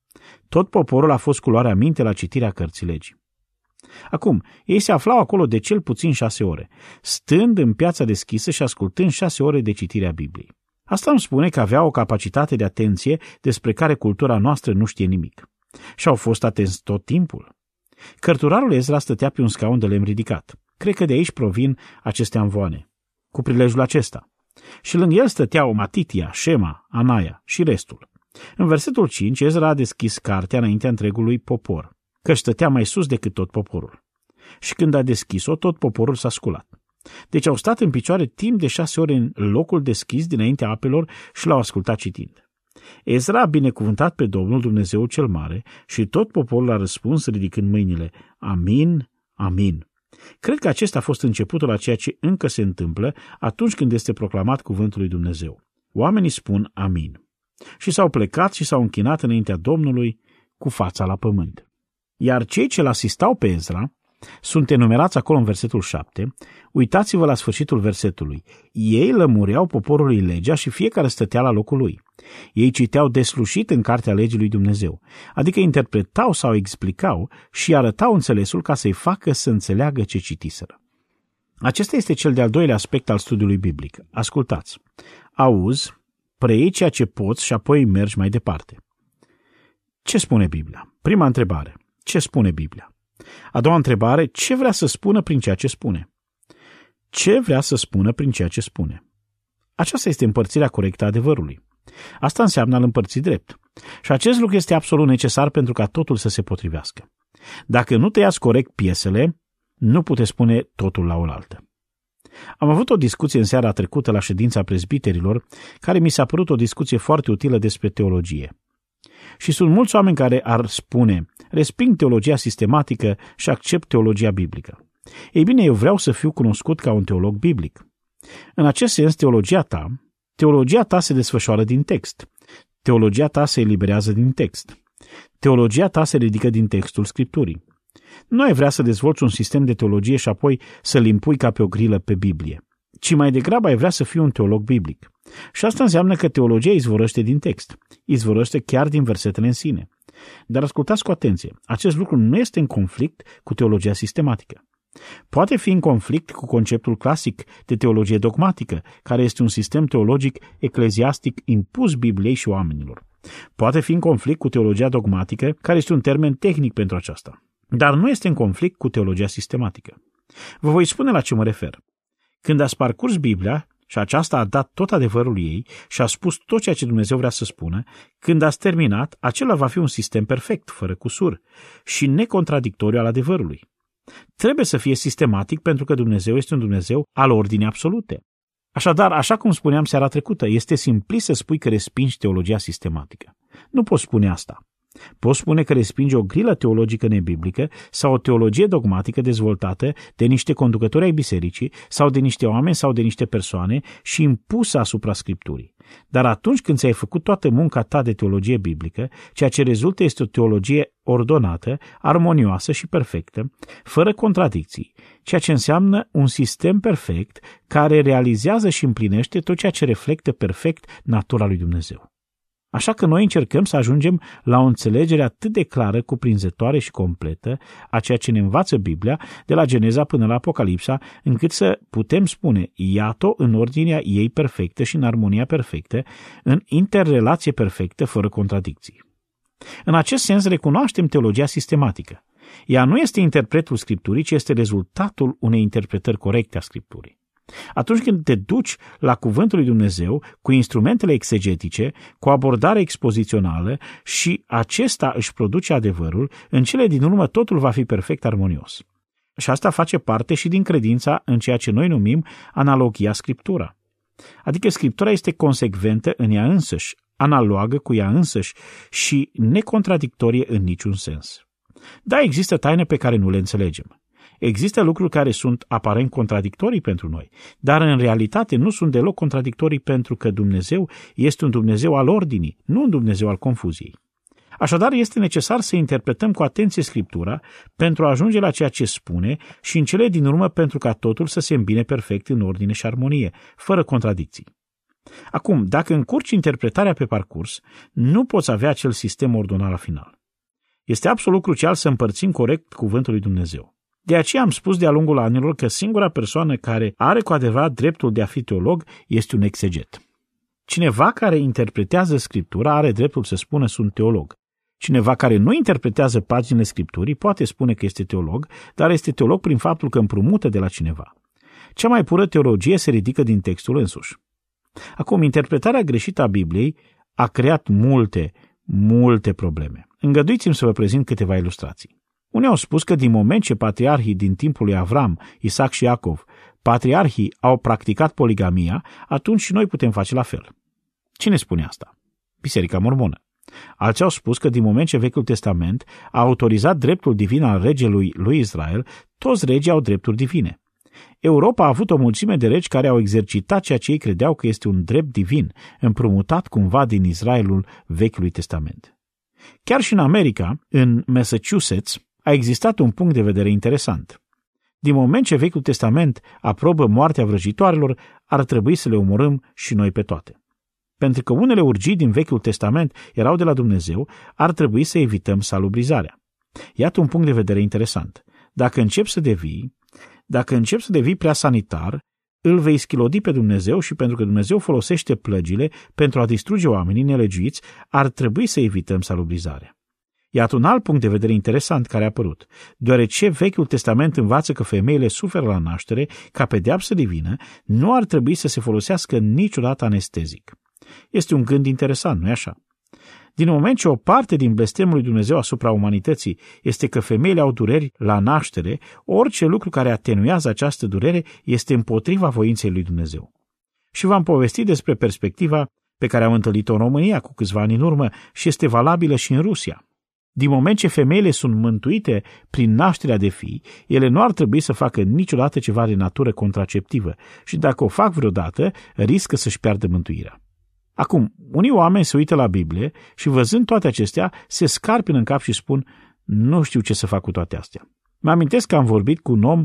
Tot poporul a fost cu luarea minte la citirea cărții legii. Acum, ei se aflau acolo de cel puțin șase ore, stând în piața deschisă și ascultând șase ore de citirea Bibliei. Asta îmi spune că avea o capacitate de atenție despre care cultura noastră nu știe nimic. Și au fost atenți tot timpul. Cărturarul Ezra stătea pe un scaun de lemn ridicat. Cred că de aici provin aceste amvoane. Cu prilejul acesta. Și lângă el stăteau Matitia, Șema, Anaia și restul. În versetul cinci, Ezra a deschis cartea înaintea întregului popor, că stătea mai sus decât tot poporul. Și când a deschis-o, tot poporul s-a sculat. Deci au stat în picioare timp de șase ore în locul deschis dinaintea apelor și l-au ascultat citind. Ezra a binecuvântat pe Domnul Dumnezeu cel Mare și tot poporul a răspuns ridicând mâinile: Amin, amin. Cred că acesta a fost începutul a ceea ce încă se întâmplă atunci când este proclamat cuvântul lui Dumnezeu. Oamenii spun amin. Și s-au plecat și s-au închinat înaintea Domnului cu fața la pământ. Iar cei ce l-asistau pe Ezra sunt enumerați acolo în versetul șapte. Uitați-vă la sfârșitul versetului. Ei lămureau poporului legea și fiecare stătea la locul lui. Ei citeau deslușit în cartea legii lui Dumnezeu, adică interpretau sau explicau și arătau înțelesul ca să-i facă să înțeleagă ce citiseră. Acesta este cel de-al doilea aspect al studiului biblic. Ascultați. Auzi, preiei ceea ce poți și apoi mergi mai departe. Ce spune Biblia? Prima întrebare. Ce spune Biblia? A doua întrebare, ce vrea să spună prin ceea ce spune? Ce vrea să spună prin ceea ce spune? Aceasta este împărțirea corectă a adevărului. Asta înseamnă a-l împărți drept. Și acest lucru este absolut necesar pentru ca totul să se potrivească. Dacă nu tăiați corect piesele, nu puteți spune totul la oaltă. Am avut o discuție în seara trecută la ședința prezbiterilor, care mi s-a părut o discuție foarte utilă despre teologie. Și sunt mulți oameni care ar spune: resping teologia sistematică și accept teologia biblică. Ei bine, eu vreau să fiu cunoscut ca un teolog biblic. În acest sens, teologia ta, teologia ta se desfășoară din text. Teologia ta se eliberează din text. Teologia ta se ridică din textul Scripturii. Nu ai vrea să dezvolți un sistem de teologie și apoi să-l impui ca pe o grilă pe Biblie. ci mai degrabă ai vrea să fii un teolog biblic. Și asta înseamnă că teologia izvorăște din text, izvorăște chiar din versetele în sine. Dar ascultați cu atenție, acest lucru nu este în conflict cu teologia sistematică. Poate fi în conflict cu conceptul clasic de teologie dogmatică, care este un sistem teologic ecleziastic impus Bibliei și oamenilor. Poate fi în conflict cu teologia dogmatică, care este un termen tehnic pentru aceasta. Dar nu este în conflict cu teologia sistematică. Vă voi spune la ce mă refer. Când ați parcurs Biblia, și aceasta a dat tot adevărul ei și a spus tot ceea ce Dumnezeu vrea să spună, când ați terminat, acela va fi un sistem perfect, fără cusur și necontradictoriu al adevărului. Trebuie să fie sistematic pentru că Dumnezeu este un Dumnezeu al ordinii absolute. Așadar, așa cum spuneam seara trecută, este simplist să spui că respingi teologia sistematică. Nu poți spune asta. Poți spune că respingi o grilă teologică nebiblică sau o teologie dogmatică dezvoltată de niște conducători ai bisericii sau de niște oameni sau de niște persoane și impusă asupra Scripturii. Dar atunci când ți-ai făcut toată munca ta de teologie biblică, ceea ce rezultă este o teologie ordonată, armonioasă și perfectă, fără contradicții, ceea ce înseamnă un sistem perfect care realizează și împlinește tot ceea ce reflectă perfect natura lui Dumnezeu. Așa că noi încercăm să ajungem la o înțelegere atât de clară, cuprinzătoare și completă a ceea ce ne învață Biblia, de la Geneza până la Apocalipsa, încât să putem spune, iată în ordinea ei perfectă și în armonia perfectă, în interrelație perfectă, fără contradicții. În acest sens recunoaștem teologia sistematică. Ea nu este interpretul Scripturii, ci este rezultatul unei interpretări corecte a Scripturii. Atunci când te duci la cuvântul lui Dumnezeu cu instrumentele exegetice, cu o abordare expozițională și acesta își produce adevărul, în cele din urmă totul va fi perfect armonios. Și asta face parte și din credința în ceea ce noi numim analogia Scriptura. Adică Scriptura este consecventă în ea însăși, analogă cu ea însăși și necontradictorie în niciun sens. Da, există taine pe care nu le înțelegem. Există lucruri care sunt aparent contradictorii pentru noi, dar în realitate nu sunt deloc contradictorii pentru că Dumnezeu este un Dumnezeu al ordinii, nu un Dumnezeu al confuziei. Așadar, este necesar să interpretăm cu atenție Scriptura pentru a ajunge la ceea ce spune și în cele din urmă pentru ca totul să se îmbine perfect în ordine și armonie, fără contradicții. Acum, dacă încurci interpretarea pe parcurs, nu poți avea acel sistem ordonat la final. Este absolut crucial să împărțim corect cuvântul lui Dumnezeu. De aceea am spus de-a lungul anilor că singura persoană care are cu adevărat dreptul de a fi teolog este un exeget. Cineva care interpretează Scriptura are dreptul să spună sunt teolog. Cineva care nu interpretează paginile Scripturii poate spune că este teolog, dar este teolog prin faptul că împrumută de la cineva. Cea mai pură teologie se ridică din textul însuși. Acum, interpretarea greșită a Bibliei a creat multe, multe probleme. Îngăduiți-mi să vă prezint câteva ilustrații. Unii au spus că din moment ce patriarhii din timpul lui Avram, Isaac și Iacov, patriarhii au practicat poligamia, atunci și noi putem face la fel. Cine spune asta? Biserica Mormonă. Alții au spus că din moment ce Vechiul Testament a autorizat dreptul divin al regelui lui Israel, toți regii au drepturi divine. Europa a avut o mulțime de regi care au exercitat ceea ce ei credeau că este un drept divin, împrumutat cumva din Israelul Vechiului Testament. Chiar și în America, în Massachusetts, a existat un punct de vedere interesant. Din moment ce Vechiul Testament aprobă moartea vrăjitoarelor, ar trebui să le omorâm și noi pe toate. Pentru că unele urgii din Vechiul Testament erau de la Dumnezeu, ar trebui să evităm salubrizarea. Iată un punct de vedere interesant. Dacă începi să devii, dacă începi să devii prea sanitar, îl vei schilodi pe Dumnezeu și pentru că Dumnezeu folosește plăgile pentru a distruge oamenii nelegiuiți, ar trebui să evităm salubrizarea. Iată un alt punct de vedere interesant care a apărut. Deoarece Vechiul Testament învață că femeile suferă la naștere ca pedeapsă divină, nu ar trebui să se folosească niciodată anestezic. Este un gând interesant, nu-i așa? Din moment ce o parte din blestemul lui Dumnezeu asupra umanității este că femeile au dureri la naștere, orice lucru care atenuează această durere este împotriva voinței lui Dumnezeu. Și v-am povestit despre perspectiva pe care am întâlnit-o în România cu câțiva ani în urmă și este valabilă și în Rusia. Din moment ce femeile sunt mântuite prin nașterea de fii, ele nu ar trebui să facă niciodată ceva de natură contraceptivă și dacă o fac vreodată, riscă să-și piardă mântuirea. Acum, unii oameni se uită la Biblie și văzând toate acestea, se scarpină în cap și spun, nu știu ce să fac cu toate astea. Mă amintesc că am vorbit cu un om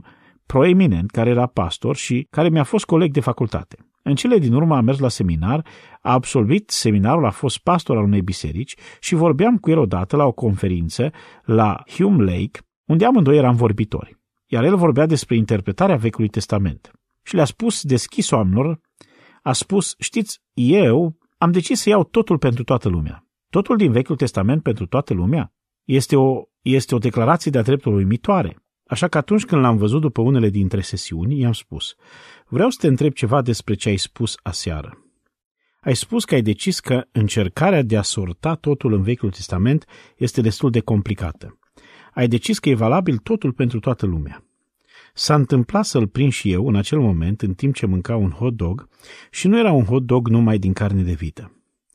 proeminent, care era pastor și care mi-a fost coleg de facultate. În cele din urmă a mers la seminar, a absolvit seminarul, a fost pastor al unei biserici și vorbeam cu el odată la o conferință la Hume Lake, unde amândoi eram vorbitori. Iar el vorbea despre interpretarea Vechiului Testament. Și le-a spus deschis oamenilor, a spus, știți, eu am decis să iau totul pentru toată lumea. Totul din Vechiul Testament pentru toată lumea este o, este o declarație de-a dreptul uimitoare. Așa că atunci când l-am văzut după unele dintre sesiuni, i-am spus, vreau să te întreb ceva despre ce ai spus aseară. Ai spus că ai decis că încercarea de a sorta totul în Vechiul Testament este destul de complicată. Ai decis că e valabil totul pentru toată lumea. S-a întâmplat să-l prind și eu în acel moment, în timp ce mânca un hot dog, și nu era un hot dog numai din carne de vită.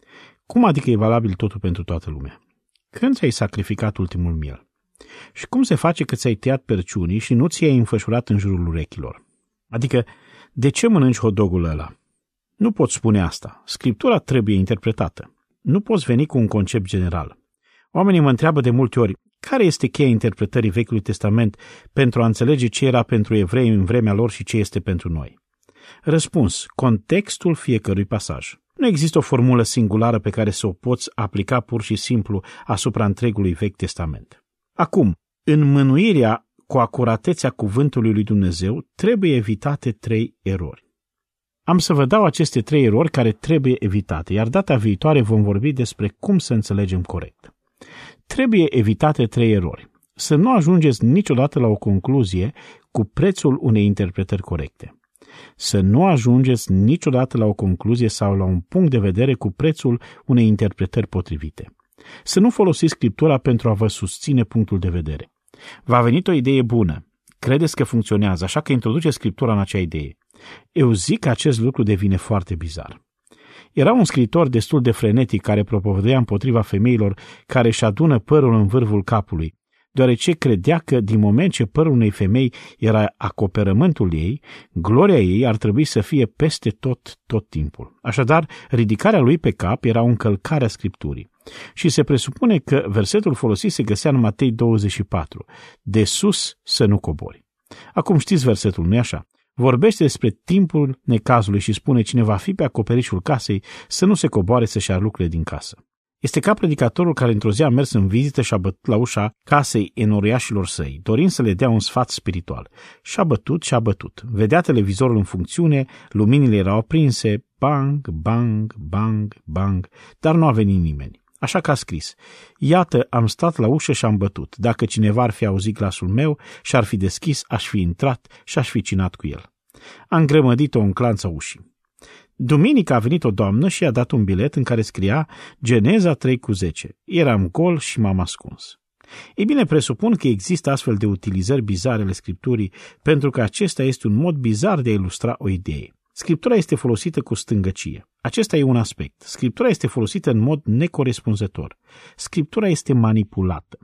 Cum adică e valabil totul pentru toată lumea? Când ți-ai sacrificat ultimul miel? Și cum se face că ți-ai tăiat perciunii și nu ți-ai înfășurat în jurul urechilor? Adică, de ce mănânci hot dogul ăla? Nu poți spune asta. Scriptura trebuie interpretată. Nu poți veni cu un concept general. Oamenii mă întreabă de multe ori, care este cheia interpretării Vechiului Testament pentru a înțelege ce era pentru evrei în vremea lor și ce este pentru noi? Răspuns, contextul fiecărui pasaj. Nu există o formulă singulară pe care să o poți aplica pur și simplu asupra întregului Vechi Testament. Acum, în mânuirea cu acuratețea cuvântului lui Dumnezeu, trebuie evitate trei erori. Am să vă dau aceste trei erori care trebuie evitate, iar data viitoare vom vorbi despre cum să înțelegem corect. Trebuie evitate trei erori. Să nu ajungeți niciodată la o concluzie cu prețul unei interpretări corecte. Să nu ajungeți niciodată la o concluzie sau la un punct de vedere cu prețul unei interpretări potrivite. Să nu folosiți Scriptura pentru a vă susține punctul de vedere. V-a venit o idee bună. Credeți că funcționează, așa că introduceți Scriptura în acea idee. Eu zic că acest lucru devine foarte bizar. Era un scriitor destul de frenetic care propovădea împotriva femeilor care își adună părul în vârful capului, deoarece credea că din moment ce părul unei femei era acoperământul ei, gloria ei ar trebui să fie peste tot, tot timpul. Așadar, ridicarea lui pe cap era o încălcare a Scripturii. Și se presupune că versetul folosit se găsea în Matei douăzeci și patru, de sus să nu cobori. Acum știți versetul, nu-i așa? Vorbește despre timpul necazului și spune cine va fi pe acoperișul casei să nu se coboare să-și ia lucrurile din casă. Este ca predicatorul care într-o zi a mers în vizită și a bătut la ușa casei enoriașilor săi, dorind să le dea un sfat spiritual. Și-a bătut și-a bătut. Vedea televizorul în funcțiune, luminile erau aprinse, bang, bang, bang, bang, dar nu a venit nimeni. Așa că a scris, iată, am stat la ușă și am bătut. Dacă cineva ar fi auzit glasul meu și ar fi deschis, aș fi intrat și aș fi cinat cu el. A îngrămădit-o în clanța ușii. Duminică a venit o doamnă și i-a dat un bilet în care scria Geneza trei cu zece. Eram gol și m-am ascuns. Ei bine, presupun că există astfel de utilizări bizare ale Scripturii, pentru că acesta este un mod bizar de a ilustra o idee. Scriptura este folosită cu stângăcie. Acesta e un aspect. Scriptura este folosită în mod necorespunzător. Scriptura este manipulată.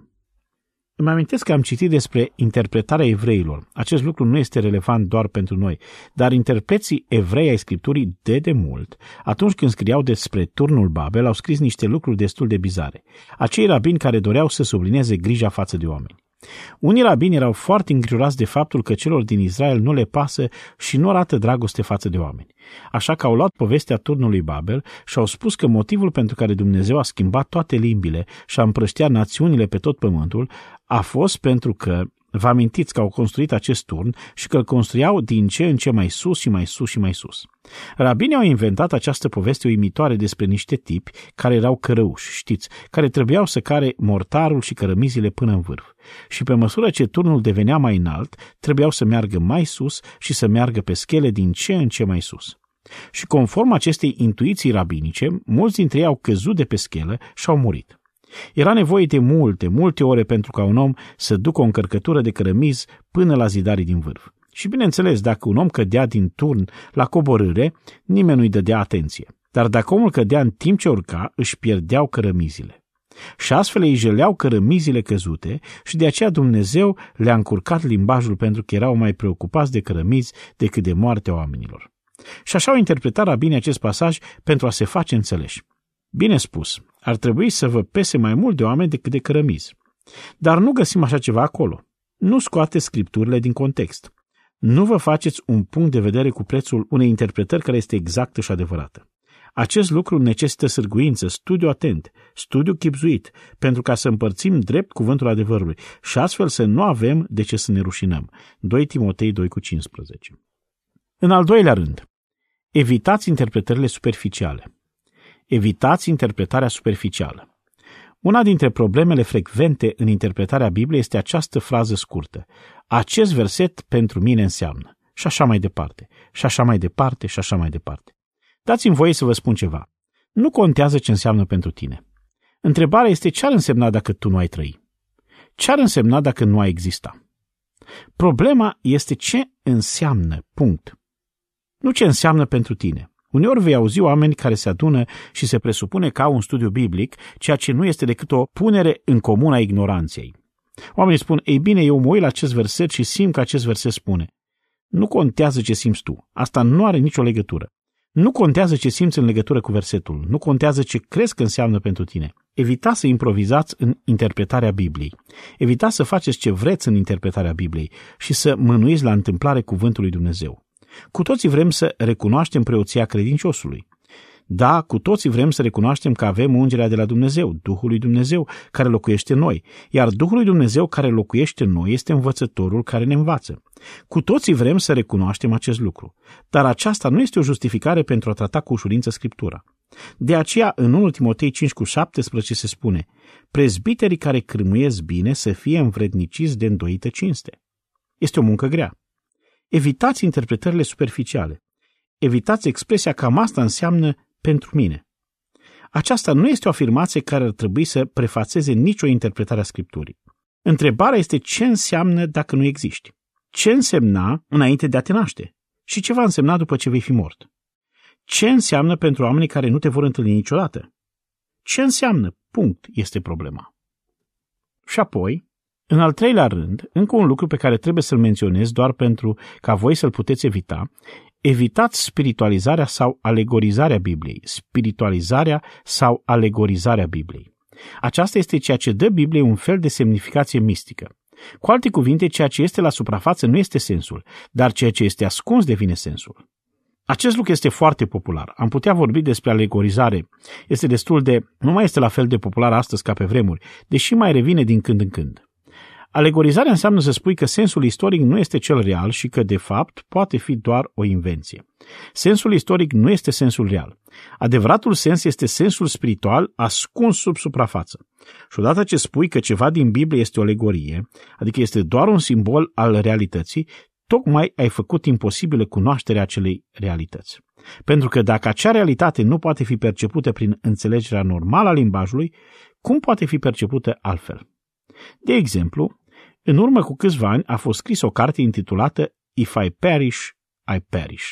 Îmi amintesc că am citit despre interpretarea evreilor. Acest lucru nu este relevant doar pentru noi, dar interpreții evrei ai Scripturii de demult, atunci când scriau despre turnul Babel, au scris niște lucruri destul de bizare. Acei rabini care doreau să sublinieze grija față de oameni. Unii rabini erau foarte îngrijorați de faptul că celor din Israel nu le pasă și nu arată dragoste față de oameni. Așa că au luat povestea turnului Babel și au spus că motivul pentru care Dumnezeu a schimbat toate limbile și a împrăștiat națiunile pe tot pământul a fost pentru că, vă amintiți că au construit acest turn și că îl construiau din ce în ce mai sus și mai sus și mai sus. Rabinii au inventat această poveste uimitoare despre niște tipi care erau cărăuși, știți, care trebuiau să care mortarul și cărămizile până în vârf. Și pe măsură ce turnul devenea mai înalt, trebuiau să meargă mai sus și să meargă pe schele din ce în ce mai sus. Și conform acestei intuiții rabinice, mulți dintre ei au căzut de pe schelă și au murit. Era nevoie de multe, multe ore pentru ca un om să ducă o încărcătură de cărămizi până la zidarii din vârf. Și bineînțeles, dacă un om cădea din turn la coborâre, nimeni nu-i dădea atenție. Dar dacă omul cădea în timp ce urca, își pierdeau cărămizile. Și astfel îi jeleau cărămizile căzute și de aceea Dumnezeu le-a încurcat limbajul pentru că erau mai preocupați de cărămizi decât de moartea oamenilor. Și așa au interpretat rabinii acest pasaj pentru a se face înțeleși. Bine spus, ar trebui să vă pese mai mult de oameni decât de cărămizi. Dar nu găsim așa ceva acolo. Nu scoate Scripturile din context. Nu vă faceți un punct de vedere cu prețul unei interpretări care este exactă și adevărată. Acest lucru necesită sârguință, studiu atent, studiu chibzuit, pentru ca să împărțim drept cuvântul adevărului și astfel să nu avem de ce să ne rușinăm. doi Timotei doi cu cincisprezece. În al doilea rând, evitați interpretările superficiale. Evitați interpretarea superficială. Una dintre problemele frecvente în interpretarea Bibliei este această frază scurtă. Acest verset pentru mine înseamnă. Și așa mai departe, și așa mai departe, și așa mai departe. Dați-mi voie să vă spun ceva. Nu contează ce înseamnă pentru tine. Întrebarea este ce ar însemna dacă tu nu ai trăi? Ce ar însemna dacă nu ai exista? Problema este ce înseamnă, punct. Nu ce înseamnă pentru tine. Uneori vei auzi oameni care se adună și se presupune că au un studiu biblic, ceea ce nu este decât o punere în comun a ignoranței. Oamenii spun, ei bine, eu mă uit la acest verset și simt că acest verset spune. Nu contează ce simți tu. Asta nu are nicio legătură. Nu contează ce simți în legătură cu versetul. Nu contează ce crezi că înseamnă pentru tine. Evitați să improvizați în interpretarea Bibliei. Evitați să faceți ce vreți în interpretarea Bibliei și să mânuiți la întâmplare cuvântul lui Dumnezeu. Cu toții vrem să recunoaștem preoția credinciosului. Da, cu toții vrem să recunoaștem că avem ungerea de la Dumnezeu, Duhul lui Dumnezeu care locuiește în noi, iar Duhul lui Dumnezeu care locuiește în noi este învățătorul care ne învață. Cu toții vrem să recunoaștem acest lucru, dar aceasta nu este o justificare pentru a trata cu ușurință Scriptura. De aceea, în unu Timotei cinci cu șaptesprezece se spune, prezbiterii care cârmuiesc bine să fie învredniciți de îndoită cinste. Este o muncă grea. Evitați interpretările superficiale. Evitați expresia cam asta înseamnă pentru mine. Aceasta nu este o afirmație care ar trebui să prefațeze nicio interpretare a Scripturii. Întrebarea este ce înseamnă dacă nu existi. Ce însemna înainte de a te naște? Și ce va însemna după ce vei fi mort? Ce înseamnă pentru oamenii care nu te vor întâlni niciodată? Ce înseamnă? Punct este problema. Și apoi, în al treilea rând, încă un lucru pe care trebuie să-l menționez doar pentru ca voi să-l puteți evita, evitați spiritualizarea sau alegorizarea Bibliei. Spiritualizarea sau alegorizarea Bibliei. Aceasta este ceea ce dă Bibliei un fel de semnificație mistică. Cu alte cuvinte, ceea ce este la suprafață nu este sensul, dar ceea ce este ascuns devine sensul. Acest lucru este foarte popular. Am putea vorbi despre alegorizare. Este destul de... nu mai este la fel de popular astăzi ca pe vremuri, deși mai revine din când în când. Alegorizarea înseamnă să spui că sensul istoric nu este cel real și că, de fapt, poate fi doar o invenție. Sensul istoric nu este sensul real. Adevăratul sens este sensul spiritual ascuns sub suprafață. Și odată ce spui că ceva din Biblie este o alegorie, adică este doar un simbol al realității, tocmai ai făcut imposibilă cunoașterea acelei realități. Pentru că dacă acea realitate nu poate fi percepută prin înțelegerea normală a limbajului, cum poate fi percepută altfel? De exemplu, în urmă cu câțiva ani a fost scris o carte intitulată If I Perish, I Perish.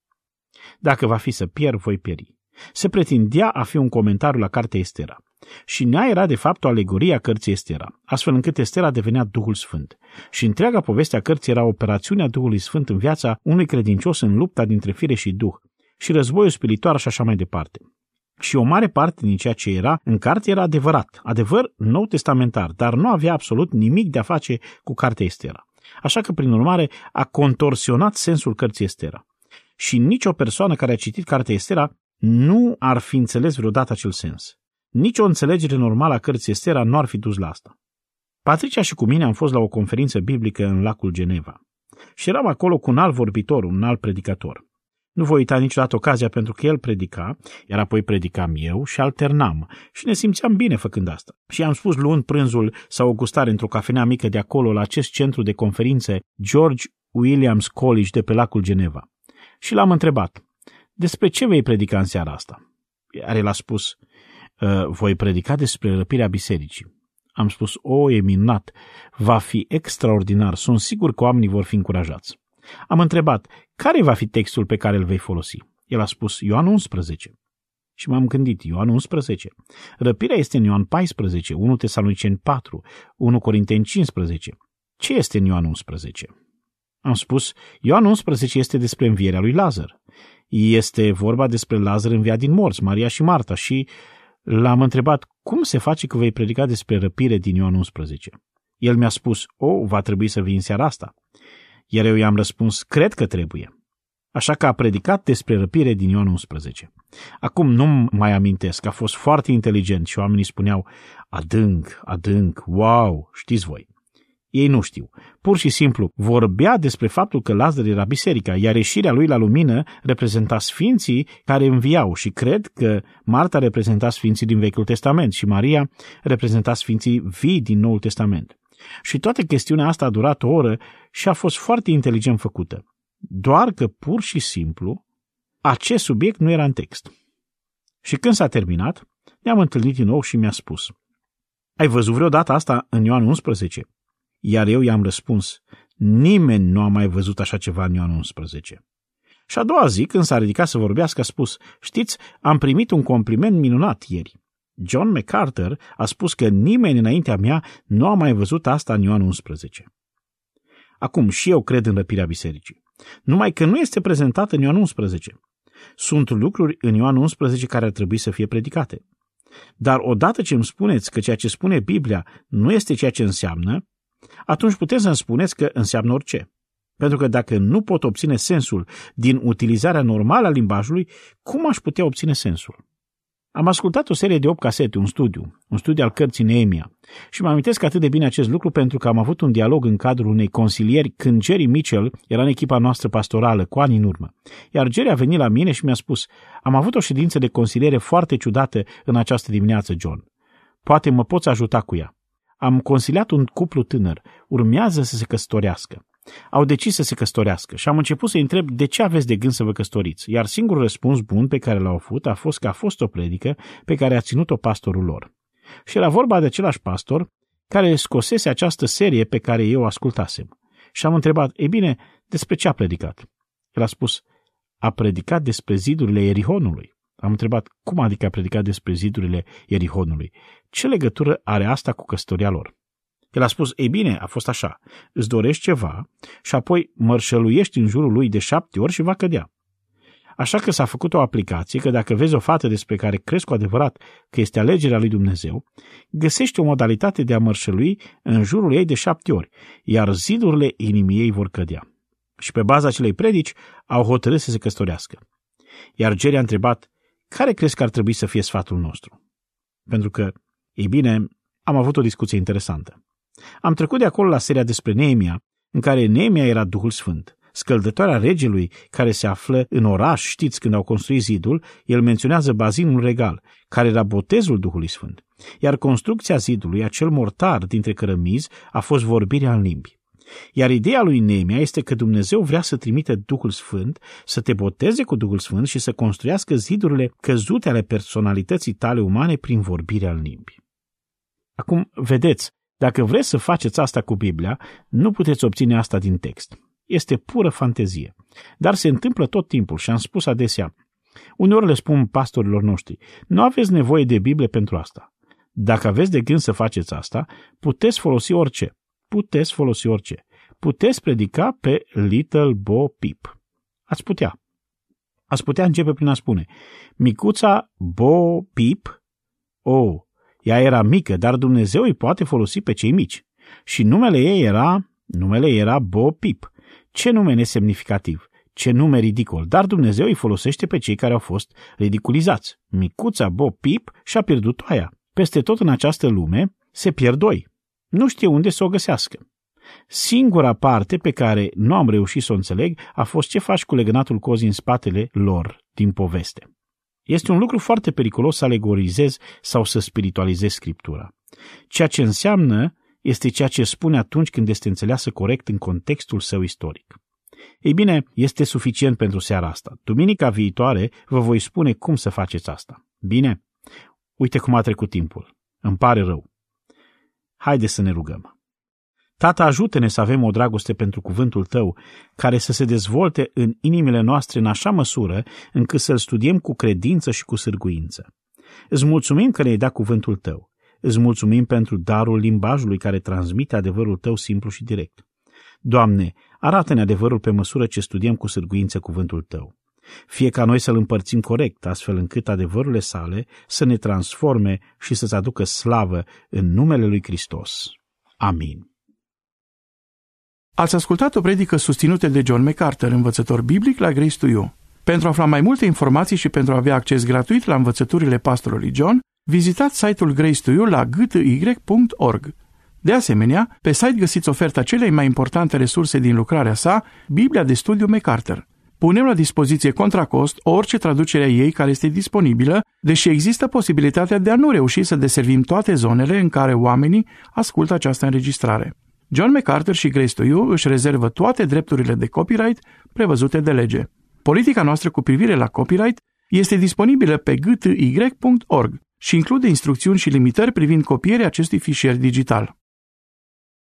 Dacă va fi să pierd, voi pieri. Se pretindea a fi un comentariu la cartea Estera. Și în ea era de fapt o alegorie a cărții Estera, astfel încât Estera devenea Duhul Sfânt. Și întreaga poveste a cărții era operațiunea Duhului Sfânt în viața unui credincios în lupta dintre fire și Duh, și războiul spiritual și așa mai departe. Și o mare parte din ceea ce era în carte era adevărat, adevăr nou testamentar, dar nu avea absolut nimic de a face cu cartea Estera. Așa că, prin urmare, a contorsionat sensul cărții Estera. Și nicio persoană care a citit cartea Estera nu ar fi înțeles vreodată acel sens. Nici o înțelegere normală a cărții Estera nu ar fi dus la asta. Patricia și cu mine am fost la o conferință biblică în lacul Geneva. Și eram acolo cu un alt vorbitor, un alt predicator. Nu voi uita niciodată ocazia pentru că el predica, iar apoi predicam eu și alternam. Și ne simțeam bine făcând asta. Și am spus luând prânzul sau o gustare într-o cafenea mică de acolo la acest centru de conferințe George Williams College de pe lacul Geneva. Și l-am întrebat, despre ce vei predica în seara asta? Iar el a spus, voi predica despre răpirea bisericii. Am spus, o, e minunat, va fi extraordinar, sunt sigur că oamenii vor fi încurajați. Am întrebat, care va fi textul pe care îl vei folosi? El a spus, Ioan unsprezece. Și m-am gândit, Ioan unsprezece. Răpirea este în Ioan paisprezece, unu Tesaloniceni patru, unu Corinteni cincisprezece. Ce este în Ioan unsprezece? Am spus, Ioan unsprezece este despre învierea lui Lazar. Este vorba despre Lazar înviat din morți, Maria și Marta, și l-am întrebat, cum se face că vei predica despre răpire din Ioan unsprezece? El mi-a spus, o, va trebui să vii în seara asta. Iar eu i-am răspuns, cred că trebuie. Așa că a predicat despre răpire din Ioan unsprezece. Acum nu mai amintesc, a fost foarte inteligent și oamenii spuneau, adânc, adânc, wow, știți voi. Ei nu știu. Pur și simplu vorbea despre faptul că Lazar era biserica, iar ieșirea lui la lumină reprezenta sfinții care înviau și cred că Marta reprezenta sfinții din Vechiul Testament și Maria reprezenta sfinții vii din Noul Testament. Și toată chestiunea asta a durat o oră și a fost foarte inteligent făcută. Doar că pur și simplu acest subiect nu era în text. Și când s-a terminat, ne-am întâlnit din nou și mi-a spus, ai văzut vreodată asta în Ioan unsprezece? Iar eu i-am răspuns, nimeni nu a mai văzut așa ceva în Ioan unsprezece. Și a doua zi, când s-a ridicat să vorbească, a spus, știți, am primit un compliment minunat ieri. John MacArthur a spus că nimeni înaintea mea nu a mai văzut asta în Ioan unsprezece. Acum și eu cred în răpirea bisericii, numai că nu este prezentată în Ioan unsprezece. Sunt lucruri în Ioan unsprezece care ar trebui să fie predicate. Dar odată ce îmi spuneți că ceea ce spune Biblia nu este ceea ce înseamnă, atunci puteți să-mi spuneți că înseamnă orice. Pentru că dacă nu pot obține sensul din utilizarea normală a limbajului, cum aș putea obține sensul? Am ascultat o serie de opt casete, un studiu, un studiu al cărții Neemia. Și mă amintesc atât de bine acest lucru pentru că am avut un dialog în cadrul unei consilieri când Jerry Mitchell era în echipa noastră pastorală cu ani în urmă. Iar Jerry a venit la mine și mi-a spus, am avut o ședință de consiliere foarte ciudată în această dimineață, John. Poate mă poți ajuta cu ea. Am consiliat un cuplu tânăr, urmează să se căsătorească. Au decis să se căsătorească și am început să-i întreb de ce aveți de gând să vă căsătoriți, iar singurul răspuns bun pe care l-au avut a fost că a fost o predică pe care a ținut-o pastorul lor. Și era vorba de același pastor care scosese această serie pe care eu o ascultasem. Și am întrebat, e bine, despre ce a predicat? El a spus, a predicat despre zidurile Ierihonului. Am întrebat, cum adică a predicat despre zidurile Ierihonului? Ce legătură are asta cu căsătoria lor? El a spus, ei bine, a fost așa, îți dorești ceva și apoi mărșăluiești în jurul lui de șapte ori și va cădea. Așa că s-a făcut o aplicație că dacă vezi o fată despre care crezi cu adevărat că este alegerea lui Dumnezeu, găsești o modalitate de a mărșălui în jurul ei de șapte ori, iar zidurile inimii ei vor cădea. Și pe baza acelei predici au hotărât să se căsătorească. Iar Jerry a întrebat, care crezi că ar trebui să fie sfatul nostru? Pentru că, ei bine, am avut o discuție interesantă. Am trecut de acolo la seria despre Neemia, în care Neemia era Duhul Sfânt. Scăldătoarea regelui care se află în oraș, știți, când au construit zidul, el menționează bazinul regal, care era botezul Duhului Sfânt. Iar construcția zidului, acel mortar dintre cărămizi, a fost vorbirea în limbi. Iar ideea lui Neemia este că Dumnezeu vrea să trimite Duhul Sfânt, să te boteze cu Duhul Sfânt și să construiască zidurile căzute ale personalității tale umane prin vorbirea în limbi. Acum, vedeți, dacă vreți să faceți asta cu Biblia, nu puteți obține asta din text. Este pură fantezie. Dar se întâmplă tot timpul și am spus adesea, uneori le spun pastorilor noștri, nu aveți nevoie de Biblie pentru asta. Dacă aveți de gând să faceți asta, puteți folosi orice. Puteți folosi orice. Puteți predica pe Little Bo Peep. Ați putea. Ați putea începe prin a spune, micuța Bo Peep, oh, ea era mică, dar Dumnezeu îi poate folosi pe cei mici. Și numele ei era, numele ei era Bo Peep. Ce nume nesemnificativ, ce nume ridicol, dar Dumnezeu îi folosește pe cei care au fost ridiculizați. Micuța Bo Peep și-a pierdut toaia. Peste tot în această lume se pierd doi. Nu știe unde să o găsească. Singura parte pe care nu am reușit să o înțeleg a fost ce faci cu legănatul cozii în spatele lor din poveste. Este un lucru foarte periculos să alegorizezi sau să spiritualizezi Scriptura. Ceea ce înseamnă este ceea ce spune atunci când este înțeleasă corect în contextul său istoric. Ei bine, este suficient pentru seara asta. Duminica viitoare vă voi spune cum să faceți asta. Bine? Uite cum a trecut timpul. Îmi pare rău. Haideți să ne rugăm. Tată, ajută-ne să avem o dragoste pentru cuvântul Tău, care să se dezvolte în inimile noastre în așa măsură încât să-L studiem cu credință și cu sârguință. Îți mulțumim că ne-ai dat cuvântul Tău. Îți mulțumim pentru darul limbajului care transmite adevărul Tău simplu și direct. Doamne, arată-ne adevărul pe măsură ce studiem cu sârguință cuvântul Tău. Fie ca noi să-L împărțim corect, astfel încât adevărurile sale să ne transforme și să-ți aducă slavă în numele lui Hristos. Amin. Ați ascultat o predică susținută de John MacArthur, învățător biblic la Grace to You. Pentru a afla mai multe informații și pentru a avea acces gratuit la învățăturile pastorului John, vizitați site-ul Grace to You la g t y punct org. De asemenea, pe site găsiți oferta celei mai importante resurse din lucrarea sa, Biblia de studiu MacArthur. Punem la dispoziție contra cost orice traducere a ei care este disponibilă, deși există posibilitatea de a nu reuși să deservim toate zonele în care oamenii ascultă această înregistrare. John MacArthur și Grace to You își rezervă toate drepturile de copyright prevăzute de lege. Politica noastră cu privire la copyright este disponibilă pe g t y punct org și include instrucțiuni și limitări privind copierea acestui fișier digital.